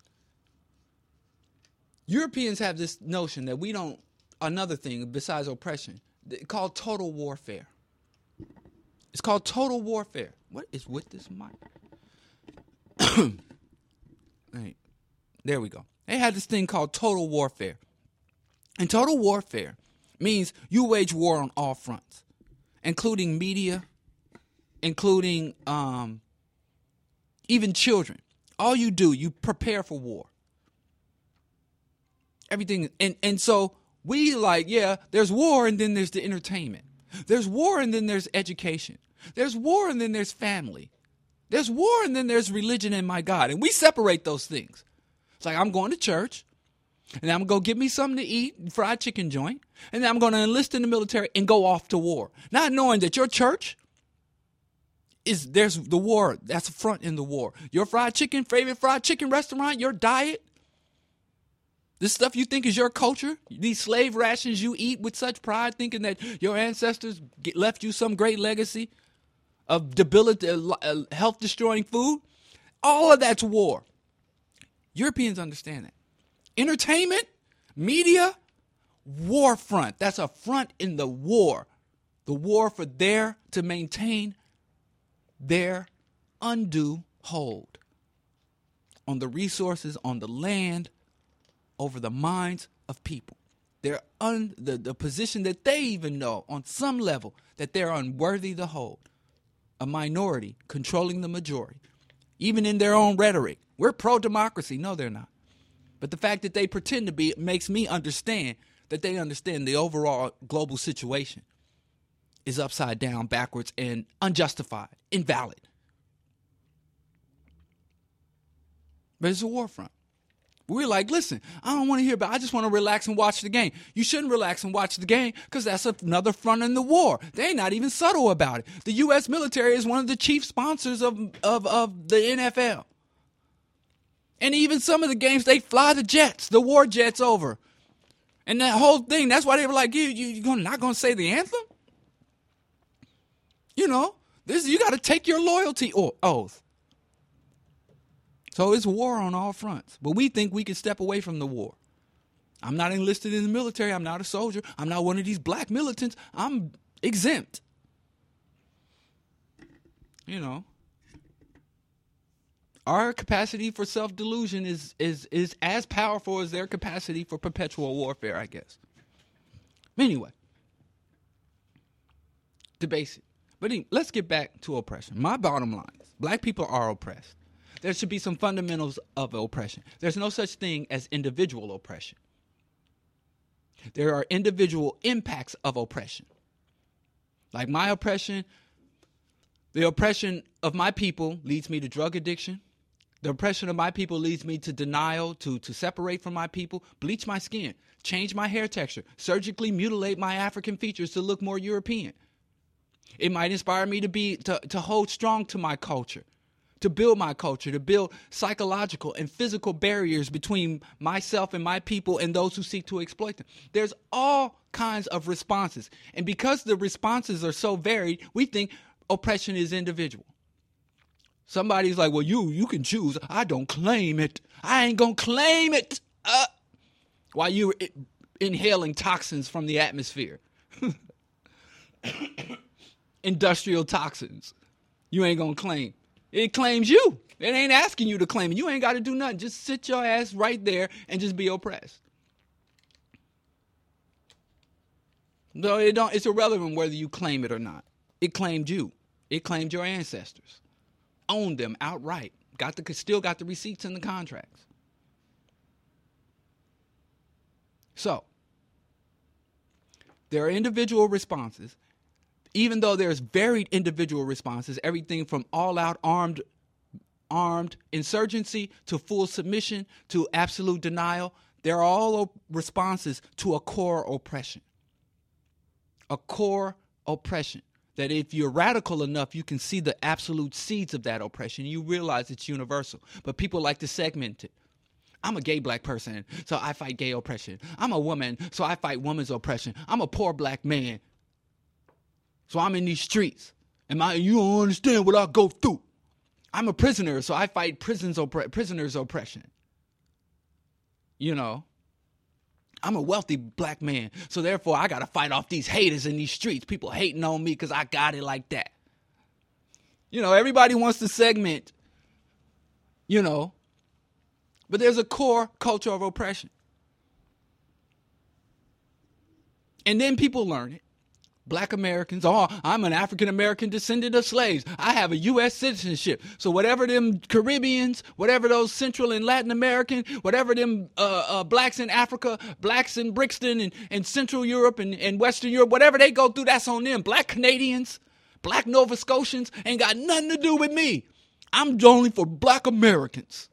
Europeans have this notion that we don't, another thing besides oppression, called total warfare. It's called total warfare. What is with this mic? Right. There we go. They had this thing called total warfare. And total warfare means you wage war on all fronts, including media, including um, even children. All you do, you prepare for war. Everything. And, and so we like, yeah, there's war and then there's the entertainment. There's war and then there's education. There's war and then there's family. There's war and then there's religion and my God. And we separate those things. It's like I'm going to church and I'm going to go get me something to eat, fried chicken joint, and then I'm going to enlist in the military and go off to war. Not knowing that your church is, there's the war, that's a front in the war. Your fried chicken, favorite fried chicken restaurant, your diet, this stuff you think is your culture, these slave rations you eat with such pride, thinking that your ancestors get, left you some great legacy of debilitating, uh, health-destroying food, all of that's war. Europeans understand that. Entertainment, media, war front. That's a front in the war. The war for their, to maintain their undue hold on the resources, on the land, over the minds of people. They're un, the, the position that they even know on some level that they're unworthy to hold. A minority controlling the majority. Even in their own rhetoric. We're pro-democracy. No, they're not. But the fact that they pretend to be makes me understand that they understand the overall global situation is upside down, backwards, and unjustified, invalid. But it's a war front. We're like, listen, I don't want to hear about it. I just want to relax and watch the game. You shouldn't relax and watch the game because that's another front in the war. They're not even subtle about it. The U S military is one of the chief sponsors of, of, of the N F L. And even some of the games, they fly the jets, the war jets over. And that whole thing, that's why they were like, you, you, you're not going to say the anthem? You know, this you got to take your loyalty oath. So it's war on all fronts. But we think we can step away from the war. I'm not enlisted in the military. I'm not a soldier. I'm not one of these black militants. I'm exempt. You know. Our capacity for self-delusion is, is, is as powerful as their capacity for perpetual warfare, I guess. Anyway. The basic. But anyway, let's get back to oppression. My bottom line is black people are oppressed. There should be some fundamentals of oppression. There's no such thing as individual oppression. There are individual impacts of oppression. Like my oppression, the oppression of my people leads me to drug addiction. The oppression of my people leads me to denial, to, to separate from my people, bleach my skin, change my hair texture, surgically mutilate my African features to look more European. It might inspire me to be to, to hold strong to my culture. To build my culture, to build psychological and physical barriers between myself and my people and those who seek to exploit them. There's all kinds of responses. And because the responses are so varied, we think oppression is individual. Somebody's like, well, you you can choose. I don't claim it. I ain't going to claim it. Uh, while you're inhaling toxins from the atmosphere. Industrial toxins. You ain't going to claim. It claims you. It ain't asking you to claim it. You ain't got to do nothing. Just sit your ass right there and just be oppressed. No, it don't. It's irrelevant whether you claim it or not. It claimed you. It claimed your ancestors. Owned them outright. Got the still got the receipts and the contracts. So, there are individual responses. Even though there's varied individual responses, everything from all-out armed armed insurgency to full submission to absolute denial, they're all responses to a core oppression. A core oppression that if you're radical enough, you can see the absolute seeds of that oppression. You realize it's universal. But people like to segment it. I'm a gay black person, so I fight gay oppression. I'm a woman, so I fight woman's oppression. I'm a poor black man, so I'm in these streets. And my, you don't understand what I go through. I'm a prisoner, so I fight prison's oppre- prisoners' oppression. You know, I'm a wealthy black man, so therefore I got to fight off these haters in these streets. People hating on me because I got it like that. You know, everybody wants to segment, you know, but there's a core culture of oppression. And then people learn it. Black Americans, oh, I'm an African-American descendant of slaves. I have a U S citizenship. So whatever them Caribbeans, whatever those Central and Latin American, whatever them uh, uh, blacks in Africa, blacks in Brixton and, and Central Europe and, and Western Europe, whatever they go through, that's on them. Black Canadians, black Nova Scotians ain't got nothing to do with me. I'm only for black Americans.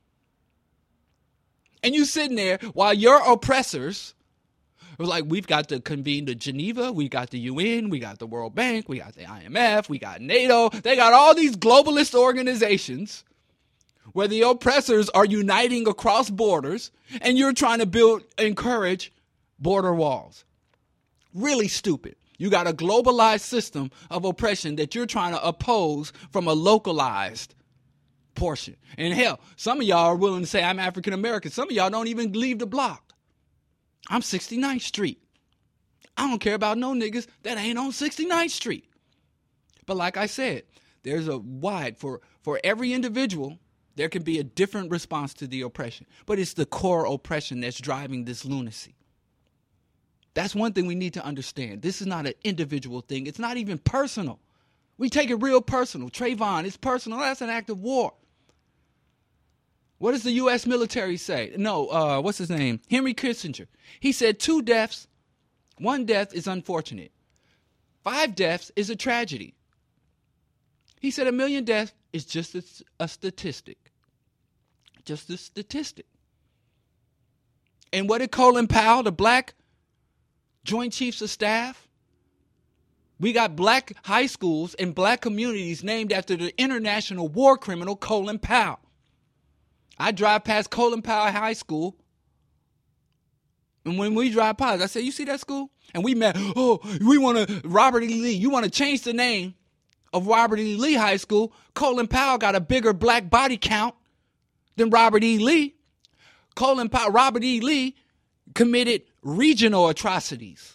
And you sitting there while your oppressors, it was like, we've got to convene to Geneva, we got the U N, we got the World Bank, we got the I M F, we got NATO. They got all these globalist organizations where the oppressors are uniting across borders, and you're trying to build, encourage border walls. Really stupid. You got a globalized system of oppression that you're trying to oppose from a localized portion. And hell, some of y'all are willing to say, I'm African American. Some of y'all don't even leave the block. I'm sixty-ninth Street. I don't care about no niggas that ain't on sixty-ninth Street. But like I said, there's a wide, for, for every individual, there can be a different response to the oppression. But it's the core oppression that's driving this lunacy. That's one thing we need to understand. This is not an individual thing. It's not even personal. We take it real personal. Trayvon, it's personal. That's an act of war. What does the U S military say? No, uh, what's his name? Henry Kissinger. He said two deaths, one death is unfortunate. Five deaths is a tragedy. He said a million deaths is just a, a statistic. Just a statistic. And what did Colin Powell, the black Joint Chiefs of Staff? We got black high schools and black communities named after the international war criminal Colin Powell. I drive past Colin Powell High School, and when we drive past, I say, you see that school? And we met, oh, we want to, Robert E. Lee, you want to change the name of Robert E. Lee High School. Colin Powell got a bigger black body count than Robert E. Lee. Colin Powell, Robert E. Lee committed regional atrocities.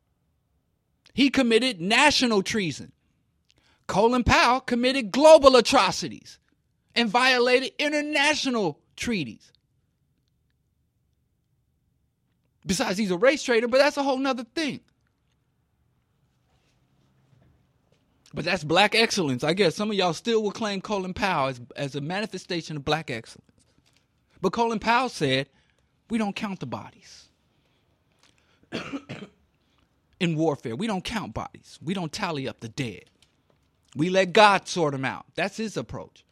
He committed national treason. Colin Powell committed global atrocities and violated international treaties. Besides, he's a race traitor, but that's a whole nother thing. But that's black excellence. I guess some of y'all still will claim Colin Powell as, as a manifestation of black excellence. But Colin Powell said, we don't count the bodies. In warfare, we don't count bodies. We don't tally up the dead. We let God sort them out. That's his approach.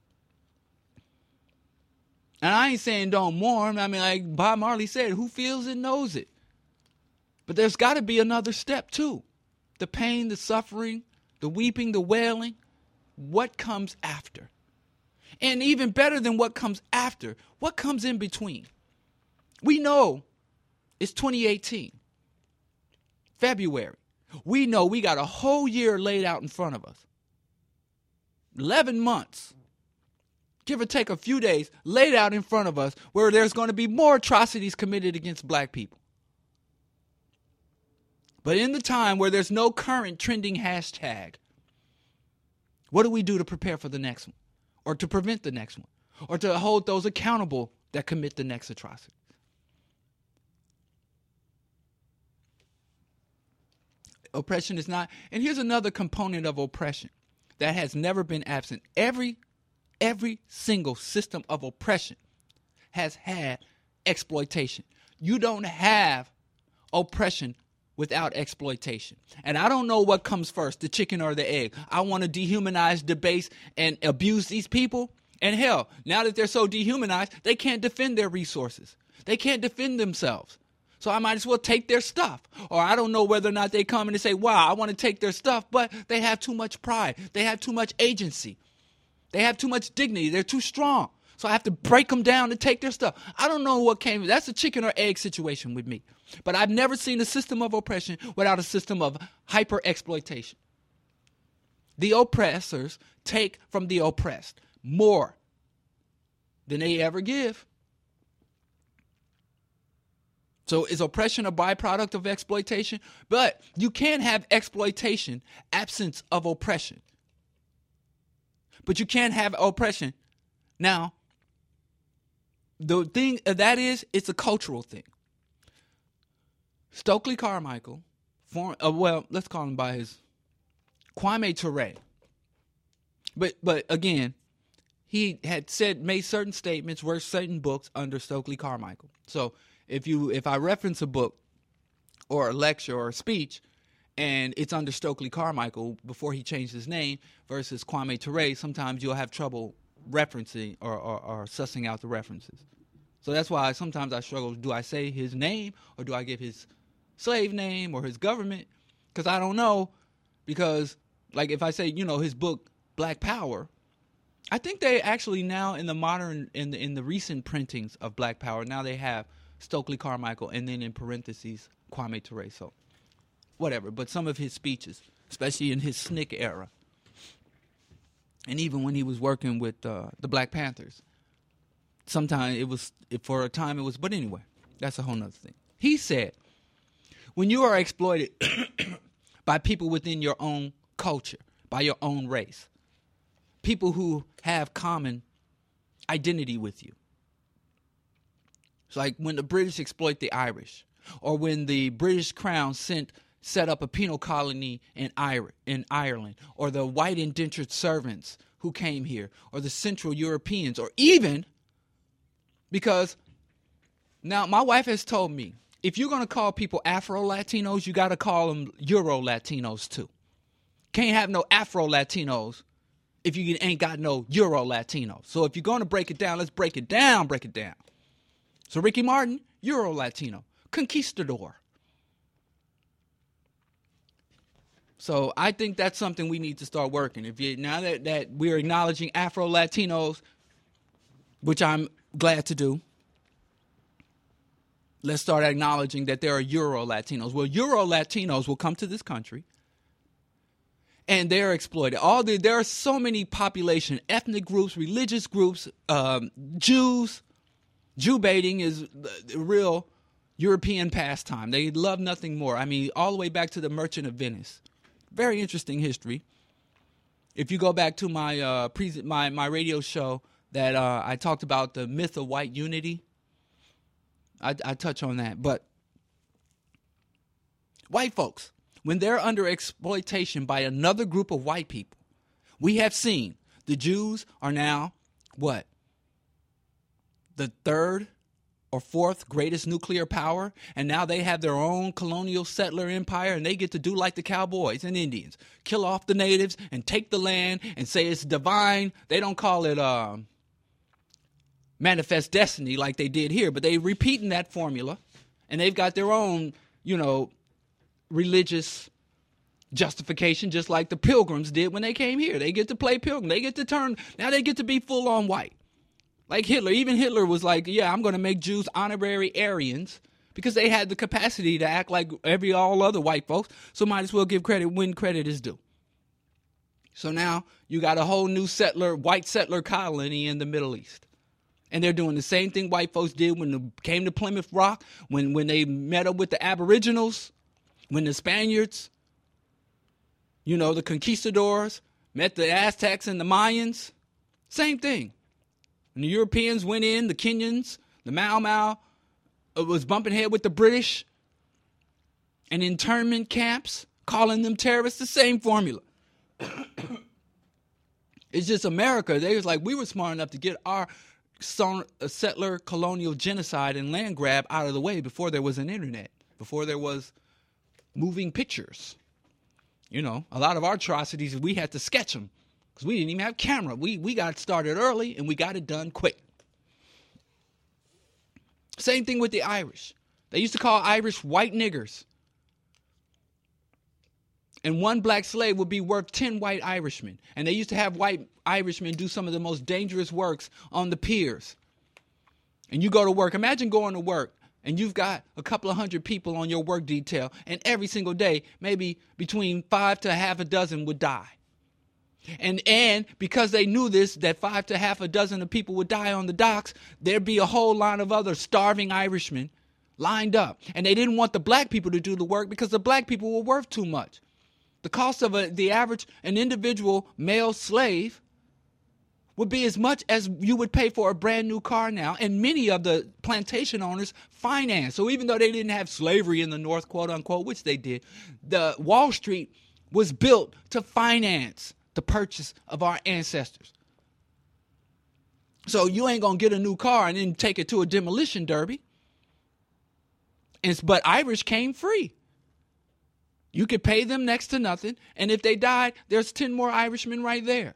And I ain't saying don't mourn. I mean, like Bob Marley said, who feels it knows it. But there's got to be another step too. The pain, the suffering, the weeping, the wailing. What comes after? And even better than what comes after, what comes in between? We know it's twenty eighteen, February. We know we got a whole year laid out in front of us. eleven months. Give or take a few days, laid out in front of us, where there's going to be more atrocities committed against black people. But in the time where there's no current trending hashtag, what do we do to prepare for the next one? or to prevent the next one, or to hold those accountable that commit the next atrocity. Oppression is not, and here's another component of oppression that has never been absent. Every, every single system of oppression has had exploitation. You don't have oppression without exploitation. And I don't know what comes first, the chicken or the egg. I want to dehumanize, debase, and abuse these people. And hell, now that they're so dehumanized, they can't defend their resources. They can't defend themselves. So I might as well take their stuff. Or I don't know whether or not they come in and say, wow, I want to take their stuff, but they have too much pride. They have too much agency. They have too much dignity. They're too strong. So I have to break them down to take their stuff. I don't know what came. That's a chicken or egg situation with me. But I've never seen a system of oppression without a system of hyper exploitation. The oppressors take from the oppressed more than they ever give. So is oppression a byproduct of exploitation? But you can't have exploitation absence of oppression. But you can't have oppression. Now, the thing that is, it's a cultural thing. Stokely Carmichael, form, uh, well, let's call him by his, Kwame Ture. But but again, he had said, made certain statements, wrote certain books under Stokely Carmichael. So if you if I reference a book or a lecture or a speech and it's under Stokely Carmichael before he changed his name versus Kwame Ture, sometimes you'll have trouble referencing or, or, or sussing out the references. So that's why sometimes I struggle. Do I say his name or do I give his slave name or his government? Because I don't know. Because, like, if I say, you know, his book, Black Power, I think they actually now in the modern, in the, in the recent printings of Black Power, now they have Stokely Carmichael and then in parentheses, Kwame Ture. So, whatever. But some of his speeches, especially in his S N C C era, and even when he was working with uh, the Black Panthers, sometimes it was, for a time it was, but anyway, that's a whole nother thing. He said, when you are exploited by people within your own culture, by your own race, people who have common identity with you. It's like when the British exploit the Irish, or when the British Crown sent set up a penal colony in Ireland, or the white indentured servants who came here, or the Central Europeans, or even, because now my wife has told me, if you're going to call people Afro-Latinos, you got to call them Euro-Latinos too. Can't have no Afro-Latinos if you ain't got no Euro-Latinos. So if you're going to break it down, let's break it down, break it down. So Ricky Martin, Euro-Latino, conquistador. So I think that's something we need to start working. If you now that, that we're acknowledging Afro-Latinos, which I'm glad to do, let's start acknowledging that there are Euro-Latinos. Well, Euro-Latinos will come to this country, and they're exploited. All the, there are so many population, ethnic groups, religious groups, um, Jews. Jew baiting is the real European pastime. They love nothing more. I mean, all the way back to the Merchant of Venice. Very interesting history. If you go back to my uh, pre- my my radio show that uh, I talked about the myth of white unity, I, I touch on that. But white folks, when they're under exploitation by another group of white people, we have seen the Jews are now what? The third or fourth greatest nuclear power, and now they have their own colonial settler empire, and they get to do like the cowboys and Indians, kill off the natives and take the land and say it's divine. They don't call it uh, manifest destiny like they did here, but they repeating that formula, and they've got their own, you know, religious justification, just like the Pilgrims did when they came here. They get to play pilgrim. They get to turn, now they get to be full on white. Like Hitler, even Hitler was like, yeah, I'm going to make Jews honorary Aryans because they had the capacity to act like every all other white folks, so might as well give credit when credit is due. So now you got a whole new settler, white settler colony in the Middle East. And they're doing the same thing white folks did when they came to Plymouth Rock, when, when they met up with the Aboriginals, when the Spaniards, you know, the conquistadors, met the Aztecs and the Mayans. Same thing. When the Europeans went in, the Kenyans, the Mau Mau uh, was bumping head with the British and internment camps, calling them terrorists, the same formula. It's just America. They was like, we were smart enough to get our son, uh, settler colonial genocide and land grab out of the way before there was an internet, before there was moving pictures. You know, a lot of our atrocities, we had to sketch them because we didn't even have camera. We, we got started early and we got it done quick. Same thing with the Irish. They used to call Irish white niggers. And one black slave would be worth ten white Irishmen. And they used to have white Irishmen do some of the most dangerous works on the piers. And you go to work. Imagine going to work and you've got a couple of hundred people on your work detail. And every single day, maybe between five to half a dozen would die. And and because they knew this, that five to half a dozen of people would die on the docks, there'd be a whole line of other starving Irishmen lined up. And they didn't want the black people to do the work because the black people were worth too much. The cost of a, the average, an individual male slave would be as much as you would pay for a brand new car now. And many of the plantation owners financed. So even though they didn't have slavery in the North, quote unquote, which they did, the Wall Street was built to finance the purchase of our ancestors. So you ain't going to get a new car and then take it to a demolition derby. And, but Irish came free. You could pay them next to nothing, and if they died, there's ten more Irishmen right there.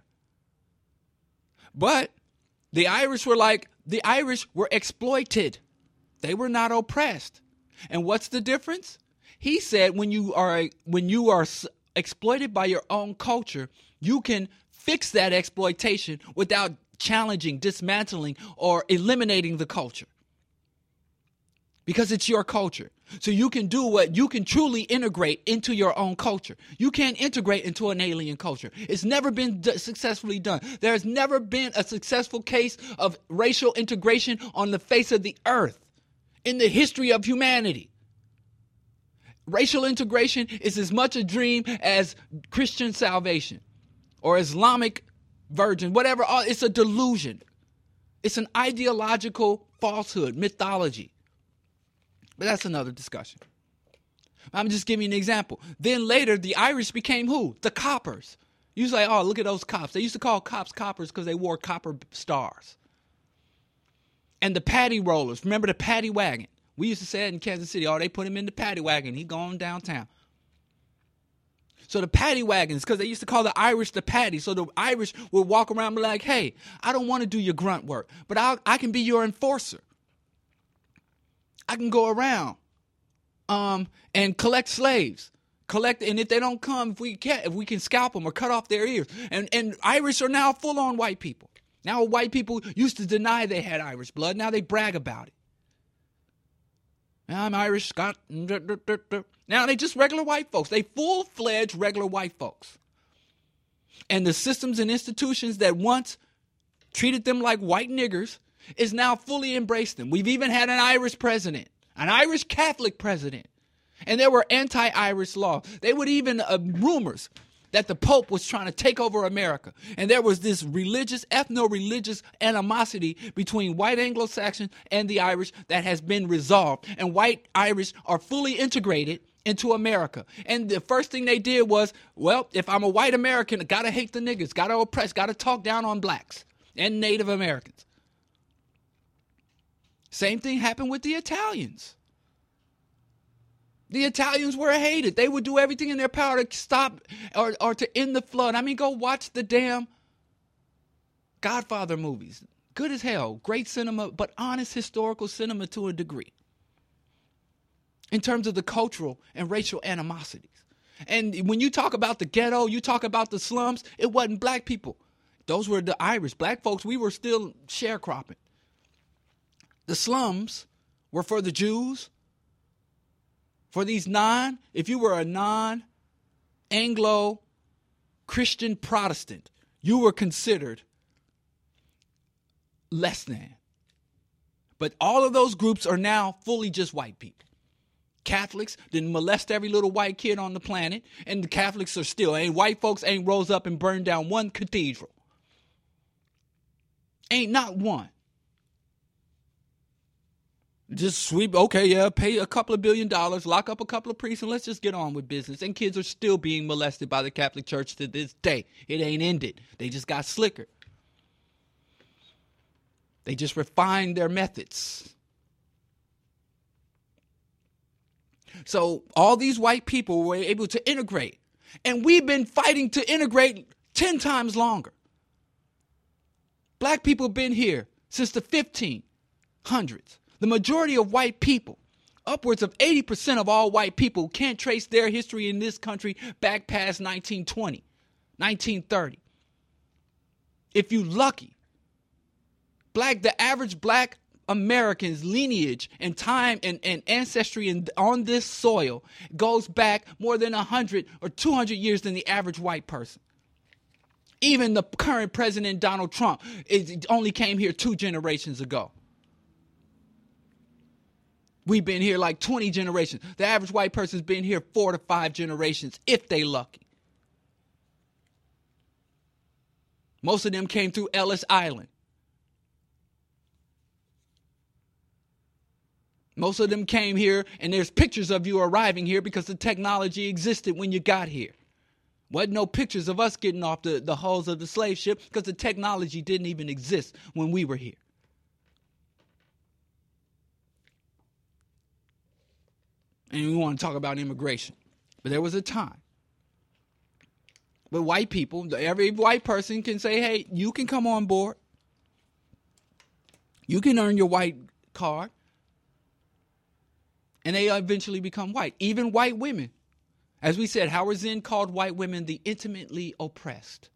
But the Irish were like, the Irish were exploited. They were not oppressed. And what's the difference? He said when you are when you are exploited by your own culture, you can fix that exploitation without challenging, dismantling, or eliminating the culture. Because it's your culture. So you can do what you can truly integrate into your own culture. You can't integrate into an alien culture. It's never been d- successfully done. There's never been a successful case of racial integration on the face of the earth in the history of humanity. Racial integration is as much a dream as Christian salvation or Islamic virgin, whatever. It's a delusion. It's an ideological falsehood, mythology. But that's another discussion. I'm just giving you an example. Then later, the Irish became who? The coppers. You was like, oh, look at those cops. They used to call cops coppers because they wore copper stars. And the paddy rollers. Remember the paddy wagon? We used to say that in Kansas City. Oh, they put him in the paddy wagon. He going downtown. So the paddy wagons, because they used to call the Irish the paddy. So the Irish would walk around and be like, hey, I don't want to do your grunt work, but I'll, I can be your enforcer. I can go around um, and collect slaves, collect, and if they don't come, if we can, if we can scalp them or cut off their ears. And and Irish are now full on white people. Now white people used to deny they had Irish blood. Now they brag about it. Now I'm Irish, Scott. Now they just regular white folks. They full fledged regular white folks. And the systems and institutions that once treated them like white niggers is now fully embraced them. We've even had an Irish president, an Irish Catholic president. And there were anti-Irish laws. There were even uh, rumors that the Pope was trying to take over America. And there was this religious, ethno-religious animosity between white Anglo-Saxons and the Irish that has been resolved. And white Irish are fully integrated into America. And the first thing they did was, well, if I'm a white American, I gotta hate the niggas, gotta oppress, gotta talk down on blacks and Native Americans. Same thing happened with the Italians. The Italians were hated. They would do everything in their power to stop or, or to end the flood. I mean, go watch the damn Godfather movies. Good as hell. Great cinema, but honest historical cinema to a degree. In terms of the cultural and racial animosities. And when you talk about the ghetto, you talk about the slums, it wasn't black people. Those were the Irish. Black folks, we were still sharecropping. The slums were for the Jews, for these non, if you were a non-Anglo-Christian Protestant, you were considered less than. But all of those groups are now fully just white people. Catholics didn't molest every little white kid on the planet, and the Catholics are still, and white folks ain't rose up and burned down one cathedral. Ain't not one. Just sweep, okay, yeah, pay a couple of billion dollars, lock up a couple of priests, and let's just get on with business. And kids are still being molested by the Catholic Church to this day. It ain't ended. They just got slicker. They just refined their methods. So all these white people were able to integrate. And we've been fighting to integrate ten times longer. Black people have been here since the fifteen hundreds. The majority of white people, upwards of eighty percent of all white people, can't trace their history in this country back past nineteen twenty, nineteen thirty. If you lucky, black, the average black American's lineage and time and, and ancestry in, on this soil goes back more than one hundred or two hundred years than the average white person. Even the current president, Donald Trump, is, only came here two generations ago. We've been here like twenty generations. The average white person's been here four to five generations, if they lucky. Most of them came through Ellis Island. Most of them came here, and there's pictures of you arriving here because the technology existed when you got here. Wasn't no pictures of us getting off the, the hulls of the slave ship because the technology didn't even exist when we were here. And we want to talk about immigration. But there was a time. But white people, every white person can say, hey, you can come on board. You can earn your white card. And they eventually become white. Even white women. As we said, Howard Zinn called white women the intimately oppressed.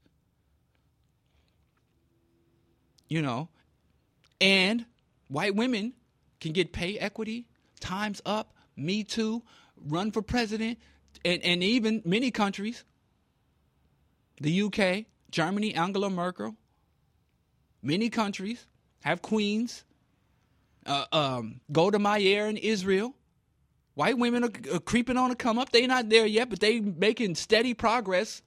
You know, and white women can get pay equity, Time's Up, Me Too, run for president, and, and even many countries, the U K, Germany, Angela Merkel, many countries have queens, uh, um, Golda Meir in Israel. White women are, are creeping on to come up. They're not there yet, but they making steady progress.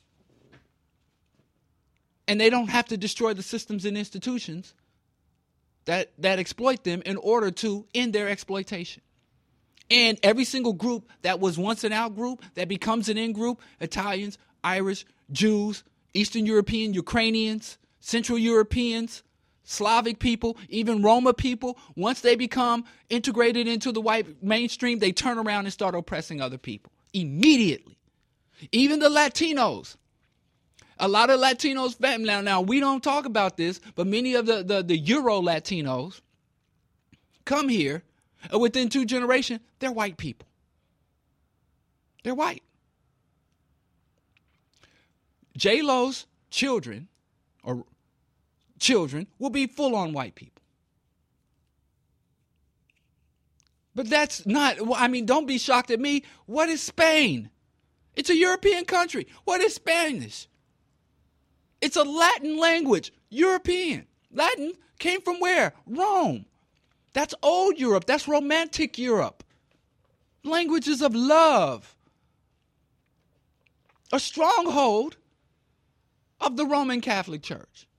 And they don't have to destroy the systems and institutions that, that exploit them in order to end their exploitation. And every single group that was once an out group that becomes an in group, Italians, Irish, Jews, Eastern European, Ukrainians, Central Europeans, Slavic people, even Roma people, once they become integrated into the white mainstream, they turn around and start oppressing other people immediately. Even the Latinos. A lot of Latinos, now, now we don't talk about this, but many of the, the, the Euro Latinos come here, and within two generations, they're white people. They're white. J-Lo's children, or children, will be full-on white people. But that's not, I mean, don't be shocked at me. What is Spain? It's a European country. What is Spanish? It's a Latin language. European. Latin came from where? Rome. That's old Europe. That's romantic Europe. Languages of love. A stronghold of the Roman Catholic Church.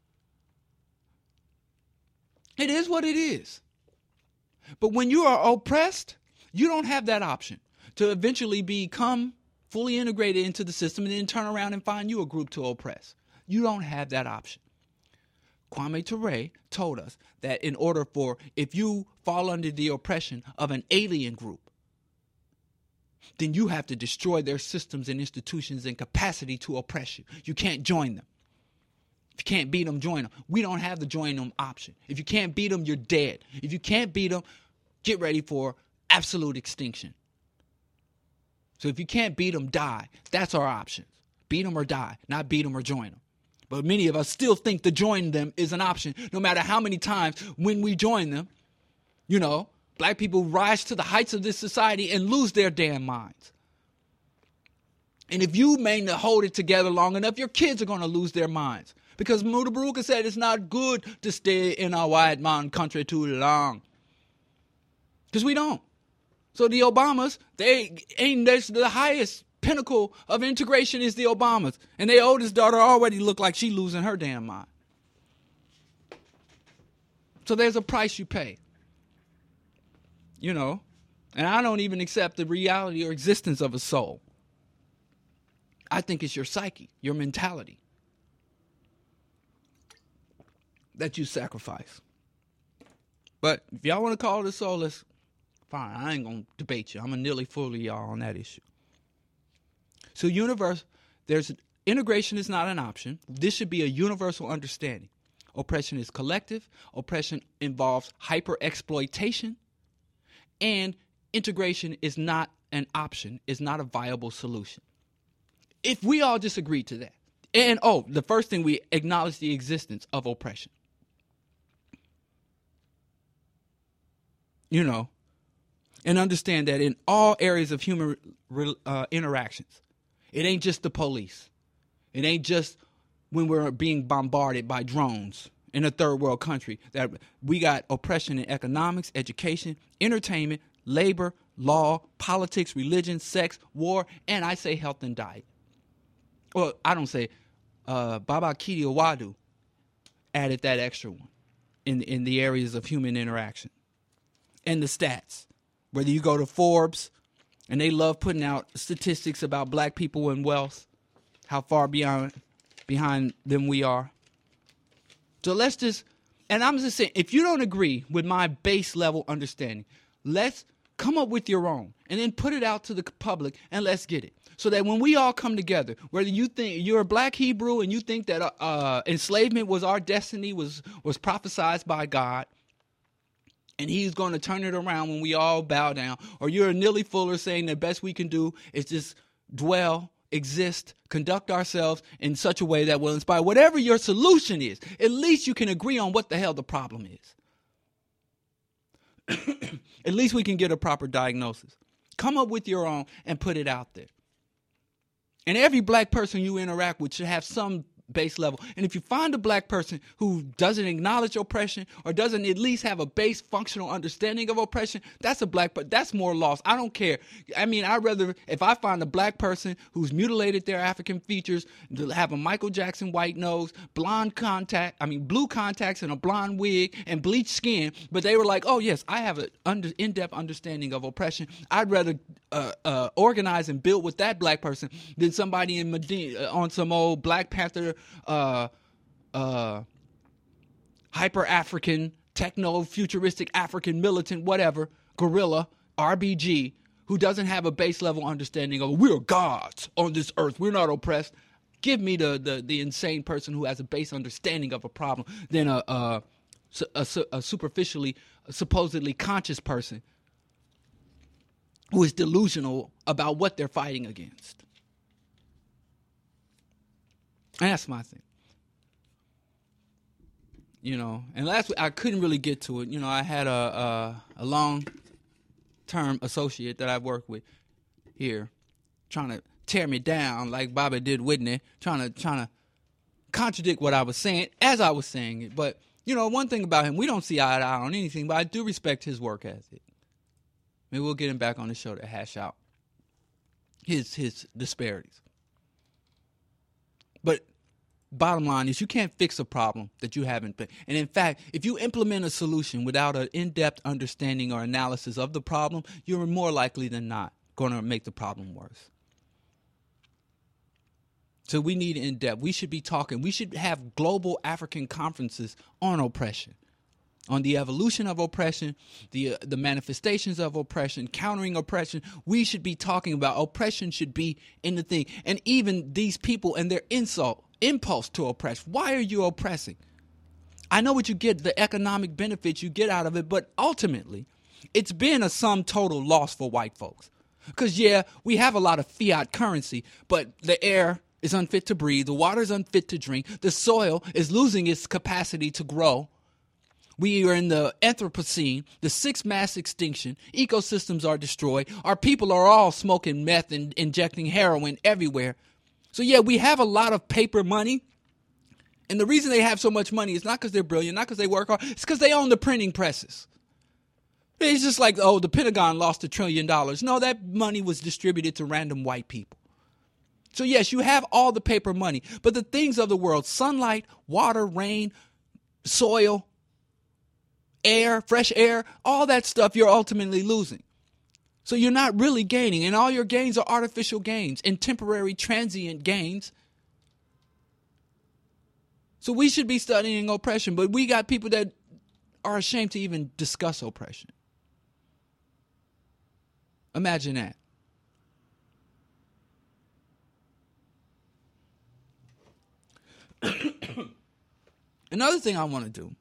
It is what it is. But when you are oppressed, you don't have that option to eventually become fully integrated into the system and then turn around and find you a group to oppress. You don't have that option. Kwame Ture told us that in order for, if you fall under the oppression of an alien group, then you have to destroy their systems and institutions and capacity to oppress you. You can't join them. If you can't beat them, join them. We don't have the join them option. If you can't beat them, you're dead. If you can't beat them, get ready for absolute extinction. So if you can't beat them, die. That's our options. Beat them or die, not beat them or join them. But many of us still think to join them is an option, no matter how many times when we join them, you know, black people rise to the heights of this society and lose their damn minds. And if you maintain to hold it together long enough, your kids are going to lose their minds. Because Mutabaruka said it's not good to stay in our white man country too long. Because we don't. So the Obamas, they ain't, that's the highest pinnacle of integration is the Obamas. And their oldest daughter already look like she losing her damn mind. So there's a price you pay. You know, and I don't even accept the reality or existence of a soul. I think it's your psyche, your mentality that you sacrifice. But if y'all want to call it a soul, that's fine. I ain't going to debate you. I'm going to nearly fully y'all on that issue. So universe, there's integration is not an option. This should be a universal understanding. Oppression is collective. Oppression involves hyper-exploitation. And integration is not an option, is not a viable solution. If we all just agree to that. And, oh, the first thing, we acknowledge the existence of oppression. You know, and understand that in all areas of human uh, interactions, it ain't just the police. It ain't just when we're being bombarded by drones in a third world country, that we got oppression in economics, education, entertainment, labor, law, politics, religion, sex, war, and I say health and diet. Well, I don't say, uh, Baba Kidi Owadu added that extra one in, in the areas of human interaction. And the stats, whether you go to Forbes, and they love putting out statistics about black people and wealth, how far beyond behind them we are. So let's just, and I'm just saying, if you don't agree with my base level understanding, let's come up with your own and then put it out to the public and let's get it. So that when we all come together, whether you think you're a black Hebrew and you think that uh, enslavement was our destiny, was, was prophesied by God, and he's going to turn it around when we all bow down, or you're a Neely Fuller saying the best we can do is just dwell, exist, conduct ourselves in such a way that will inspire. Whatever your solution is, at least you can agree on what the hell the problem is. At least we can get a proper diagnosis. Come up with your own and put it out there. And every black person you interact with should have some base level. And if you find a black person who doesn't acknowledge oppression or doesn't at least have a base functional understanding of oppression, that's a black, but that's more lost. I don't care. I mean, I'd rather, if I find a black person who's mutilated their African features, have a Michael Jackson white nose, blonde contact, I mean, blue contacts and a blonde wig and bleached skin, but they were like, oh yes, I have an under, in-depth understanding of oppression. I'd rather uh, uh, organize and build with that black person than somebody in Medina on some old Black Panther Uh, uh, hyper African, techno futuristic African militant, whatever, guerrilla, R B G, who doesn't have a base level understanding of we're gods on this earth, we're not oppressed. Give me the the, the insane person who has a base understanding of a problem than a, a, a, a superficially, a supposedly conscious person who is delusional about what they're fighting against. And that's my thing. You know, and last week I couldn't really get to it. You know, I had a a, a long-term associate that I work with here trying to tear me down like Bobby did Whitney, trying to trying to contradict what I was saying as I was saying it. But, you know, one thing about him, we don't see eye to eye on anything, but I do respect his work ethic. Maybe we'll get him back on the show to hash out his his disparities. But bottom line is you can't fix a problem that you haven't been. And in fact, if you implement a solution without an in-depth understanding or analysis of the problem, you're more likely than not going to make the problem worse. So we need in-depth. We should be talking. We should have global African conferences on oppression, on the evolution of oppression, the uh, the manifestations of oppression, countering oppression. We should be talking about oppression should be in the thing. And even these people and their insult, impulse to oppress. Why are you oppressing? I know what you get, the economic benefits you get out of it, but ultimately, it's been a sum total loss for white folks. Because, yeah, we have a lot of fiat currency, but the air is unfit to breathe, the water is unfit to drink, the soil is losing its capacity to grow. We are in the Anthropocene, the sixth mass extinction. Ecosystems are destroyed. Our people are all smoking meth and injecting heroin everywhere. So, yeah, we have a lot of paper money. And the reason they have so much money is not because they're brilliant, not because they work hard. It's because they own the printing presses. It's just like, oh, the Pentagon lost a trillion dollars. No, that money was distributed to random white people. So, yes, you have all the paper money. But the things of the world, sunlight, water, rain, soil, air, fresh air, all that stuff you're ultimately losing. So you're not really gaining, and all your gains are artificial gains and temporary transient gains. So we should be studying oppression, but we got people that are ashamed to even discuss oppression. Imagine that. Another thing I want to do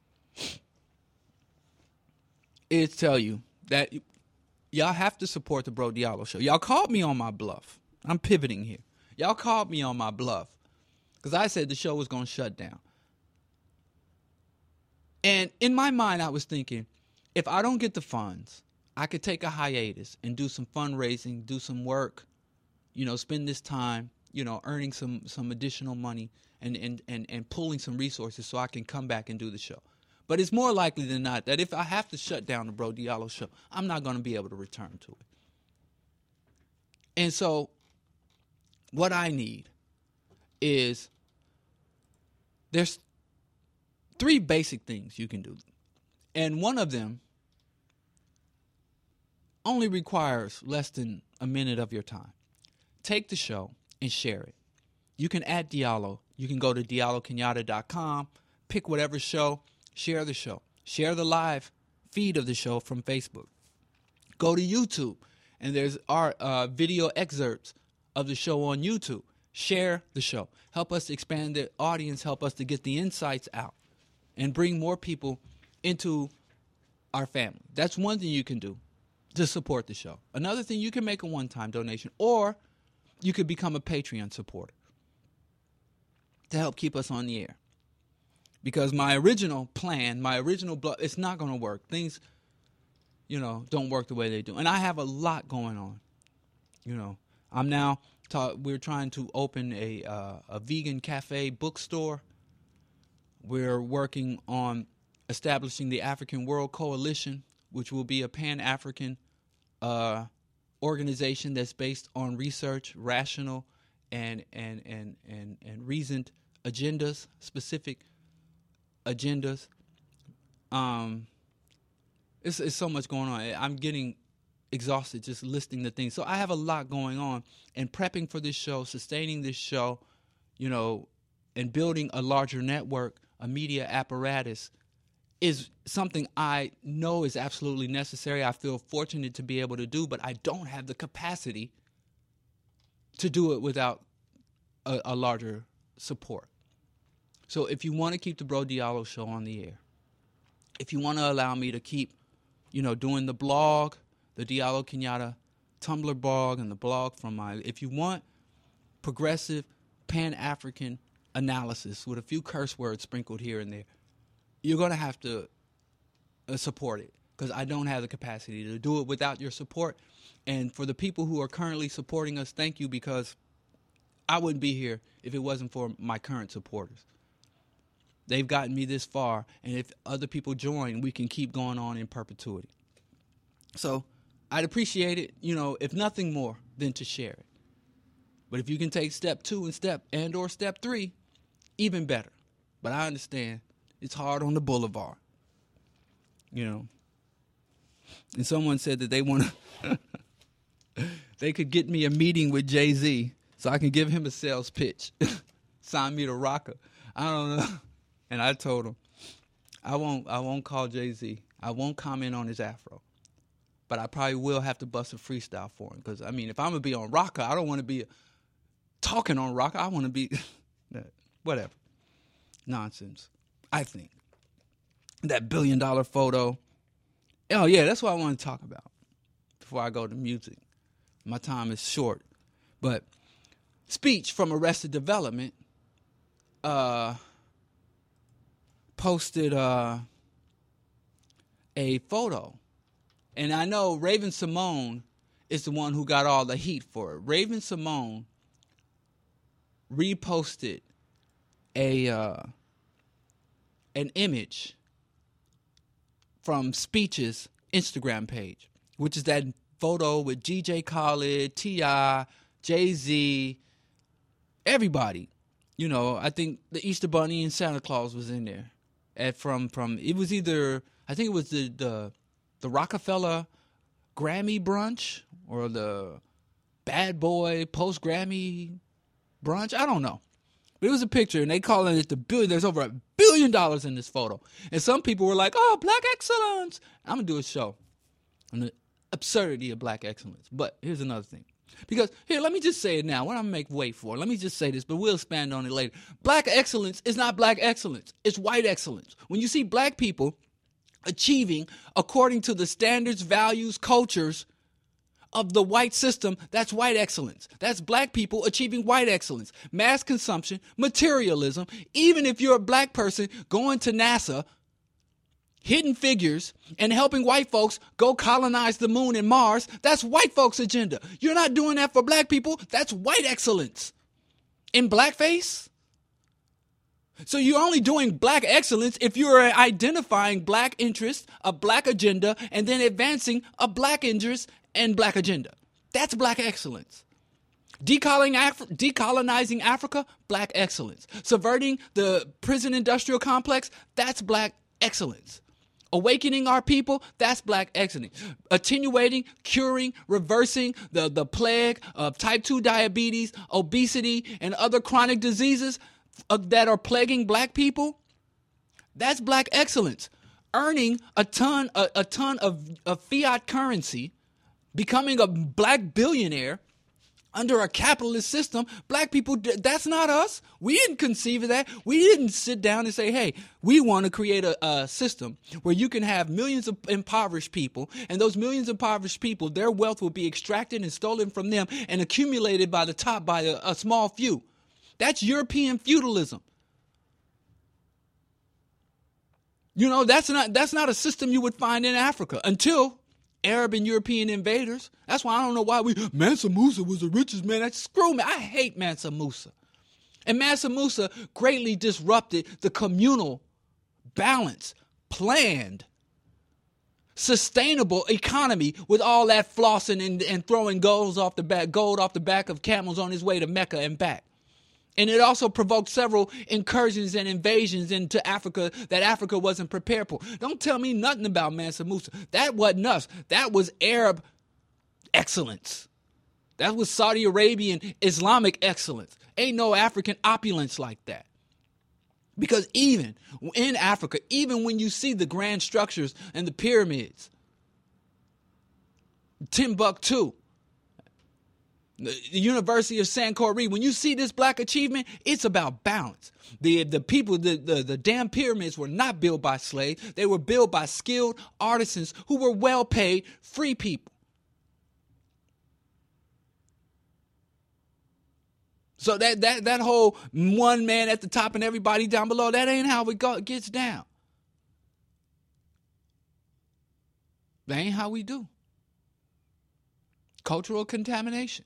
is tell you that y'all have to support the Bro Diallo Show. Y'all called me on my bluff. I'm pivoting here. Y'all called me on my bluff because I said the show was going to shut down. And in my mind, I was thinking, if I don't get the funds, I could take a hiatus and do some fundraising, do some work, you know, spend this time, you know, earning some some additional money and, and, and, and pulling some resources so I can come back and do the show. But it's more likely than not that if I have to shut down the Bro Diallo Show, I'm not going to be able to return to it. And so what I need is there's three basic things you can do. And one of them only requires less than a minute of your time. Take the show and share it. You can add Diallo. You can go to diallo kenyatta dot com, pick whatever show, share the show. Share the live feed of the show from Facebook. Go to YouTube, and there's our uh, video excerpts of the show on YouTube. Share the show. Help us expand the audience. Help us to get the insights out and bring more people into our family. That's one thing you can do to support the show. Another thing, you can make a one-time donation, or you could become a Patreon supporter to help keep us on the air. Because my original plan, my original blog, it's not going to work. Things, you know, don't work the way they do. And I have a lot going on. You know, I'm now, ta- we're trying to open a uh, a vegan cafe bookstore. We're working on establishing the African World Coalition, which will be a Pan-African uh, organization that's based on research, rational, and and and and and reasoned agendas, specific agendas. Um, it's, it's so much going on. I'm getting exhausted just listing the things. So I have a lot going on, and prepping for this show, sustaining this show, you know, and building a larger network, a media apparatus, is something I know is absolutely necessary. I feel fortunate to be able to do, but I don't have the capacity to do it without a, a larger support. So if you want to keep the Bro Diallo Show on the air, if you want to allow me to keep, you know, doing the blog, the Diallo Kenyatta Tumblr blog and the blog from my, if you want progressive Pan-African analysis with a few curse words sprinkled here and there, you're going to have to uh, support it, because I don't have the capacity to do it without your support. And for the people who are currently supporting us, thank you, because I wouldn't be here if it wasn't for my current supporters. They've gotten me this far, and if other people join, we can keep going on in perpetuity. So I'd appreciate it, you know, if nothing more than to share it. But if you can take step two and step and or step three, even better. But I understand it's hard on the boulevard, you know. And someone said that they want to, they could get me a meeting with Jay-Z so I can give him a sales pitch. Sign me to Rocker. I don't know. And I told him, I won't, I won't call Jay-Z. I won't comment on his afro. But I probably will have to bust a freestyle for him. Because, I mean, if I'm going to be on Rocker, I don't want to be talking on Rocker. I want to be, whatever. Nonsense, I think. That billion dollar photo. Oh, yeah, that's what I want to talk about before I go to music. My time is short. But speech from Arrested Development uh, posted uh, a photo. And I know Raven Simone is the one who got all the heat for it. Raven Simone reposted a uh, an image from Speech's Instagram page, which is that photo with D J Khaled, T I, Jay-Z, everybody. You know, I think the Easter Bunny and Santa Claus was in there. At from from it was either I think it was the the, the Rockefeller Grammy brunch or the Bad Boy post Grammy brunch. I don't know. But it was a picture, and they calling it the billion. There's over a billion dollars in this photo. And some people were like, oh, black excellence. I'm going to do a show on the absurdity of black excellence. But here's another thing. Because, here, let me just say it now. What I'm going to make way for. Let me just say this, but we'll expand on it later. Black excellence is not black excellence. It's white excellence. When you see black people achieving according to the standards, values, cultures of the white system, that's white excellence. That's black people achieving white excellence. Mass consumption, materialism. Even if you're a black person going to NASA, Hidden Figures, and helping white folks go colonize the moon and Mars, that's white folks' agenda. You're not doing that for black people. That's white excellence. In blackface? So you're only doing black excellence if you're identifying black interests, a black agenda, and then advancing a black interest and black agenda. That's black excellence. Decolonizing, Af- decolonizing Africa, black excellence. Subverting the prison industrial complex, that's black excellence. Awakening our people, that's black excellence. Attenuating, curing, reversing the, the plague of type two diabetes, obesity, and other chronic diseases uh, that are plaguing black people, that's black excellence. Earning a ton, a, a ton of, of fiat currency, becoming a black billionaire under a capitalist system, black people, that's not us. We didn't conceive of that. We didn't sit down and say, hey, we want to create a, a system where you can have millions of impoverished people, and those millions of impoverished people, their wealth will be extracted and stolen from them and accumulated by the top by a, a small few. That's European feudalism. You know, that's not that's not a system you would find in Africa until Arab and European invaders. That's why I don't know why we Mansa Musa was the richest man. That's screw me. I hate Mansa Musa. And Mansa Musa greatly disrupted the communal, balanced, planned, sustainable economy with all that flossing and, and throwing gold off the back, gold off the back of camels on his way to Mecca and back. And it also provoked several incursions and invasions into Africa that Africa wasn't prepared for. Don't tell me nothing about Mansa Musa. That wasn't us. That was Arab excellence. That was Saudi Arabian Islamic excellence. Ain't no African opulence like that. Because even in Africa, even when you see the grand structures and the pyramids, Timbuktu, the University of Sankore, when you see this black achievement, it's about balance. The the people, the, the, the damn pyramids were not built by slaves. They were built by skilled artisans who were well paid, free people. So that that that whole one man at the top and everybody down below, that ain't how it go, gets down. That ain't how we do. Cultural contamination.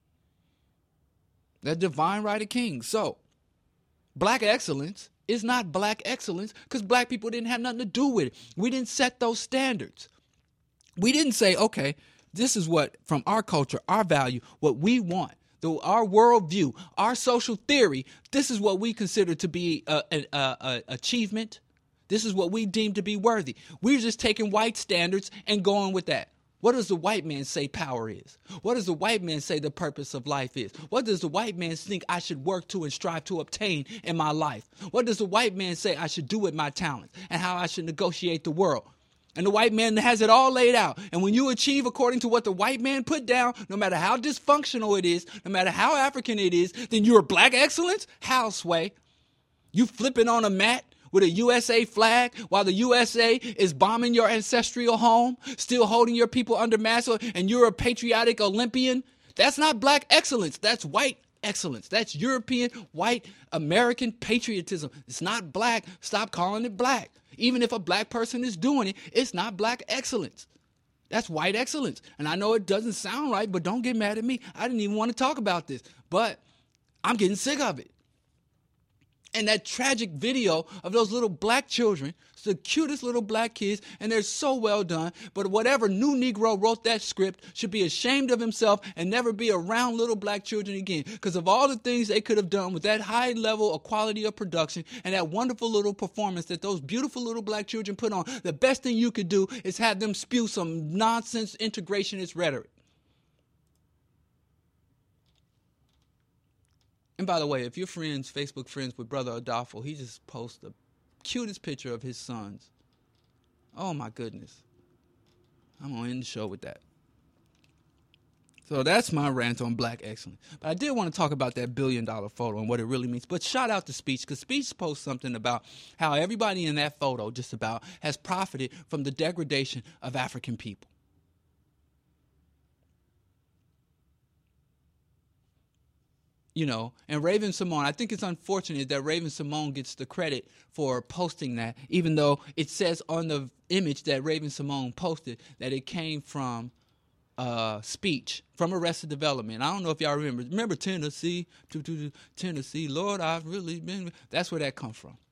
That divine right of kings. So, black excellence is not black excellence because black people didn't have nothing to do with it. We didn't set those standards. We didn't say, okay, this is what, from our culture, our value, what we want, the, our worldview, our social theory, this is what we consider to be an achievement. This is what we deem to be worthy. We're just taking white standards and going with that. What does the white man say power is? What does the white man say the purpose of life is? What does the white man think I should work to and strive to obtain in my life? What does the white man say I should do with my talents and how I should negotiate the world? And the white man has it all laid out. And when you achieve according to what the white man put down, no matter how dysfunctional it is, no matter how African it is, then you're black excellence? How, Sway? You flipping on a mat with a U S A flag while the U S A is bombing your ancestral home, still holding your people under mass, and you're a patriotic Olympian? That's not black excellence. That's white excellence. That's European, white, American patriotism. It's not black. Stop calling it black. Even if a black person is doing it, it's not black excellence. That's white excellence. And I know it doesn't sound right, but don't get mad at me. I didn't even want to talk about this, but I'm getting sick of it. And that tragic video of those little black children, it's the cutest little black kids, and they're so well done. But whatever new Negro wrote that script should be ashamed of himself and never be around little black children again. Because of all the things they could have done with that high level of quality of production and that wonderful little performance that those beautiful little black children put on, the best thing you could do is have them spew some nonsense integrationist rhetoric. And by the way, if you're friends, Facebook friends with Brother Adolfo, he just posted the cutest picture of his sons. Oh, my goodness. I'm going to end the show with that. So that's my rant on black excellence. But I did want to talk about that billion dollar photo and what it really means. But shout out to Speech, because Speech posts something about how everybody in that photo just about has profited from the degradation of African people. You know, and Raven-Symoné, I think it's unfortunate that Raven-Symoné gets the credit for posting that, even though it says on the image that Raven-Symoné posted that it came from uh, Speech, from Arrested Development. I don't know if y'all remember. Remember Tennessee? Tennessee, Lord, I've really been. That's where that comes from.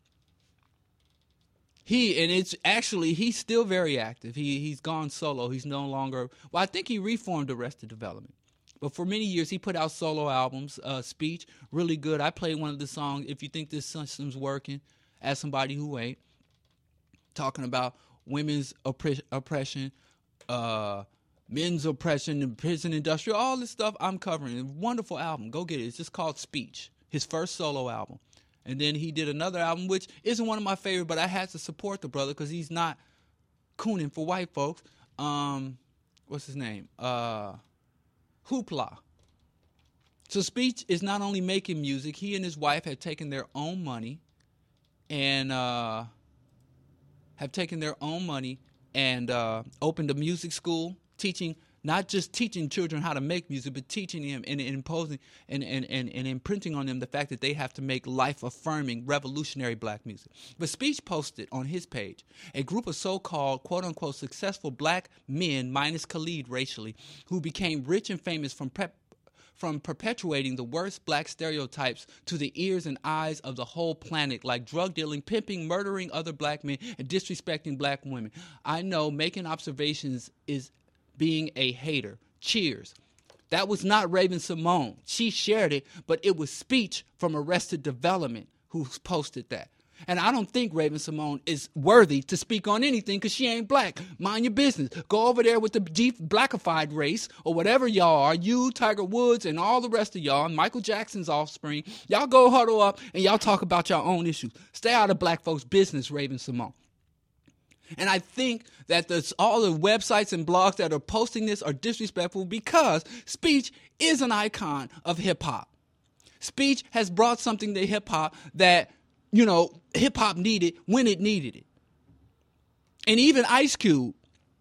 He, and it's actually, he's still very active. He, he's gone solo. He's no longer, well, I think he reformed Arrested Development. But for many years, he put out solo albums, uh, Speech, really good. I played one of the songs, If You Think This System's Working, as somebody who ain't, talking about women's oppre- oppression, uh, men's oppression, the prison industry, all this stuff I'm covering. A wonderful album. Go get it. It's just called Speech, his first solo album. And then he did another album, which isn't one of my favorite, but I had to support the brother because he's not cooning for white folks. Um, what's his name? Uh... Hoopla. So Speech is not only making music, he and his wife have taken their own money and uh, have taken their own money and uh, opened a music school, teaching, not just teaching children how to make music, but teaching them and, and imposing and, and, and, and imprinting on them the fact that they have to make life-affirming, revolutionary black music. But Speech posted on his page a group of so-called, quote-unquote, successful black men, minus Khalid racially, who became rich and famous from prep from perpetuating the worst black stereotypes to the ears and eyes of the whole planet, like drug dealing, pimping, murdering other black men, and disrespecting black women. I know making observations is being a hater. Cheers. That was not Raven-Symoné. She shared it, but it was Speech from Arrested Development who posted that. And I don't think Raven-Symoné is worthy to speak on anything because she ain't black. Mind your business. Go over there with the deep blackified race or whatever y'all are. You, Tiger Woods, and all the rest of y'all, and Michael Jackson's offspring. Y'all go huddle up and y'all talk about your own issues. Stay out of black folks' business, Raven-Symoné. And I think that the, all the websites and blogs that are posting this are disrespectful because Speech is an icon of hip-hop. Speech has brought something to hip-hop that, you know, hip-hop needed when it needed it. And even Ice Cube,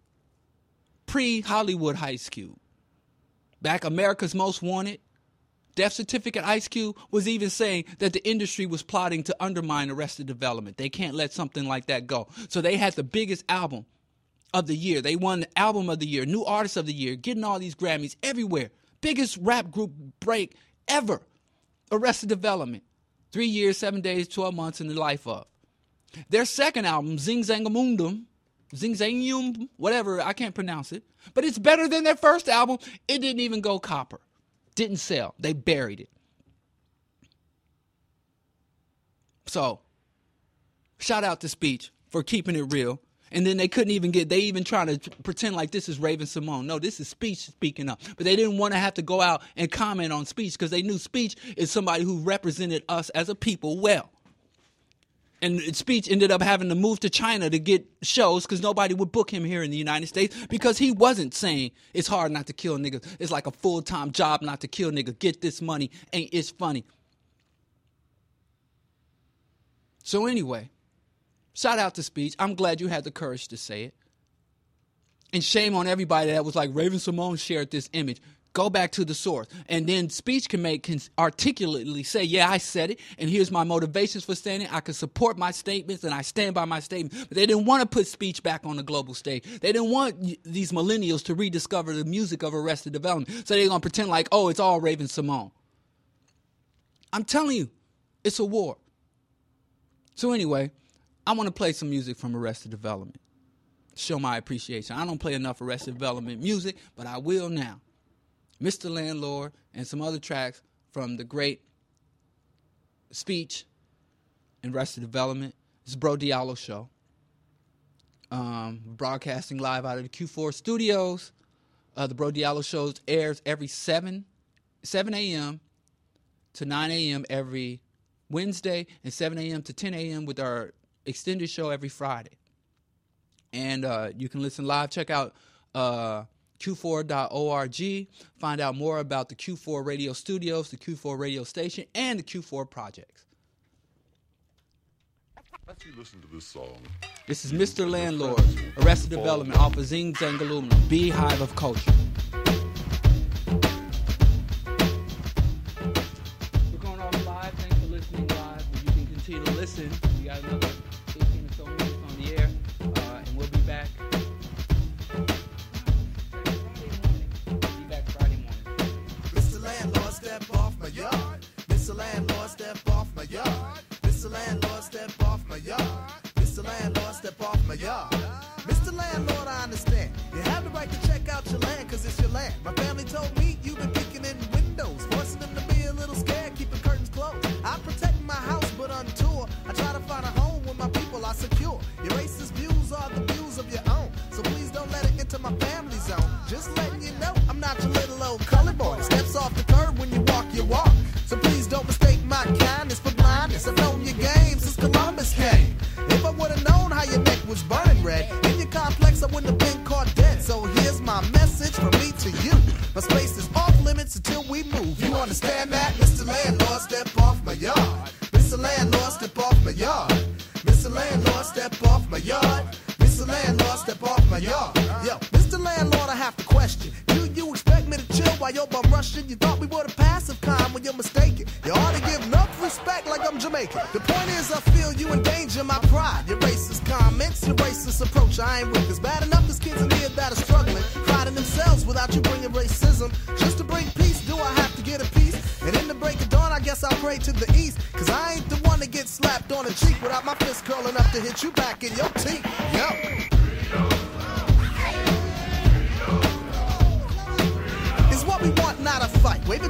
pre-Hollywood Ice Cube, back America's Most Wanted, Death Certificate Ice Cube was even saying that the industry was plotting to undermine Arrested Development. They can't let something like that go. So they had the biggest album of the year. They won the album of the year, new artist of the year, getting all these Grammys everywhere. Biggest rap group break ever. Arrested Development. Three years, seven days, twelve months in the life of. Their second album, Zing Zangamundum, Zing Zangum, whatever, I can't pronounce it. But it's better than their first album. It didn't even go copper. Didn't sell. They buried it. So, shout out to Speech for keeping it real. And then they couldn't even get, they even try to pretend like this is Raven-Symoné. No, this is Speech speaking up. But they didn't want to have to go out and comment on Speech because they knew Speech is somebody who represented us as a people well. And Speech ended up having to move to China to get shows because nobody would book him here in the United States because he wasn't saying it's hard not to kill niggas. It's like a full-time job not to kill niggas. Get this money. Ain't it's funny. So anyway, shout out to Speech. I'm glad you had the courage to say it. And shame on everybody that was like, Raven-Symoné shared this image. Go back to the source. And then Speech can make can articulately say, yeah, I said it, and here's my motivations for saying it. I can support my statements, and I stand by my statement. But they didn't want to put Speech back on the global stage. They didn't want these millennials to rediscover the music of Arrested Development. So they're going to pretend like, oh, it's all Raven-Symoné. I'm telling you, it's a war. So anyway, I want to play some music from Arrested Development. Show my appreciation. I don't play enough Arrested Development music, but I will now. Mister Landlord and some other tracks from the great Speech and Arrested Development. It's Bro Diallo Show. Um, broadcasting live out of the Q four studios. Uh, the Bro Diallo Show airs every seven a.m. to nine a.m. every Wednesday, and seven a.m. to ten a.m. with our extended show every Friday. And uh, you can listen live. Check out uh, Q four dot org. Find out more about the Q four radio studios, the Q four radio station, and the Q four projects. After you listen to this song, this is Mister Landlord, Arrested Development, off of Zing Zangalum, Beehive of Culture. We're going off live. Thanks for listening live. You can continue to listen. We got another fifteen or so minutes on the air, uh, and we'll be back. Mister Landlord, step off my yard. Mister Landlord, step off my yard. Mister Landlord, step off my yard. Mister Landlord, step off my yard. Mister Landlord, I understand. You have the right to check out your land, cause it's your land. My family told me you've been peeking in windows, forcing them to be a little scared, keeping curtains closed. I protect my house, but on tour, I try to find a home where my people are secure. Your racist views are the views of your own, so please don't let it into my family zone. Just letting you know, I'm not your little old colored boy. Steps off the curb when you walk your walk. So please don't mistake my kindness for blindness. I've known your game since Columbus came. If I would've known how your neck was burning red, in your complex I wouldn't have been caught dead. So here's my message from me to you. My space is off limits until we move. You understand that? Mister Landlord, step off my yard. Mister Landlord, step off my yard. Mister Landlord, step off my yard. Mister Landlord, step off my yard. Yo, Mister Landlord, I have to question. Do you expect me to chill while you're bum rushing? You thought we were the passive kind when you're mistaken. You ought to give enough respect like I'm Jamaican. The point is I feel you endanger my pride. Your racist comments, your racist approach, I ain't with this. Bad enough there's kids in here that are struggling, priding themselves without you bringing racism. Just to bring peace, do I have to get a piece? And in the break of dawn, I guess I'll pray to the east. Cause I ain't the one that gets slapped on the cheek without my fist curling up to hit you back in your teeth. Yo. It's what we want, not a fight. Wait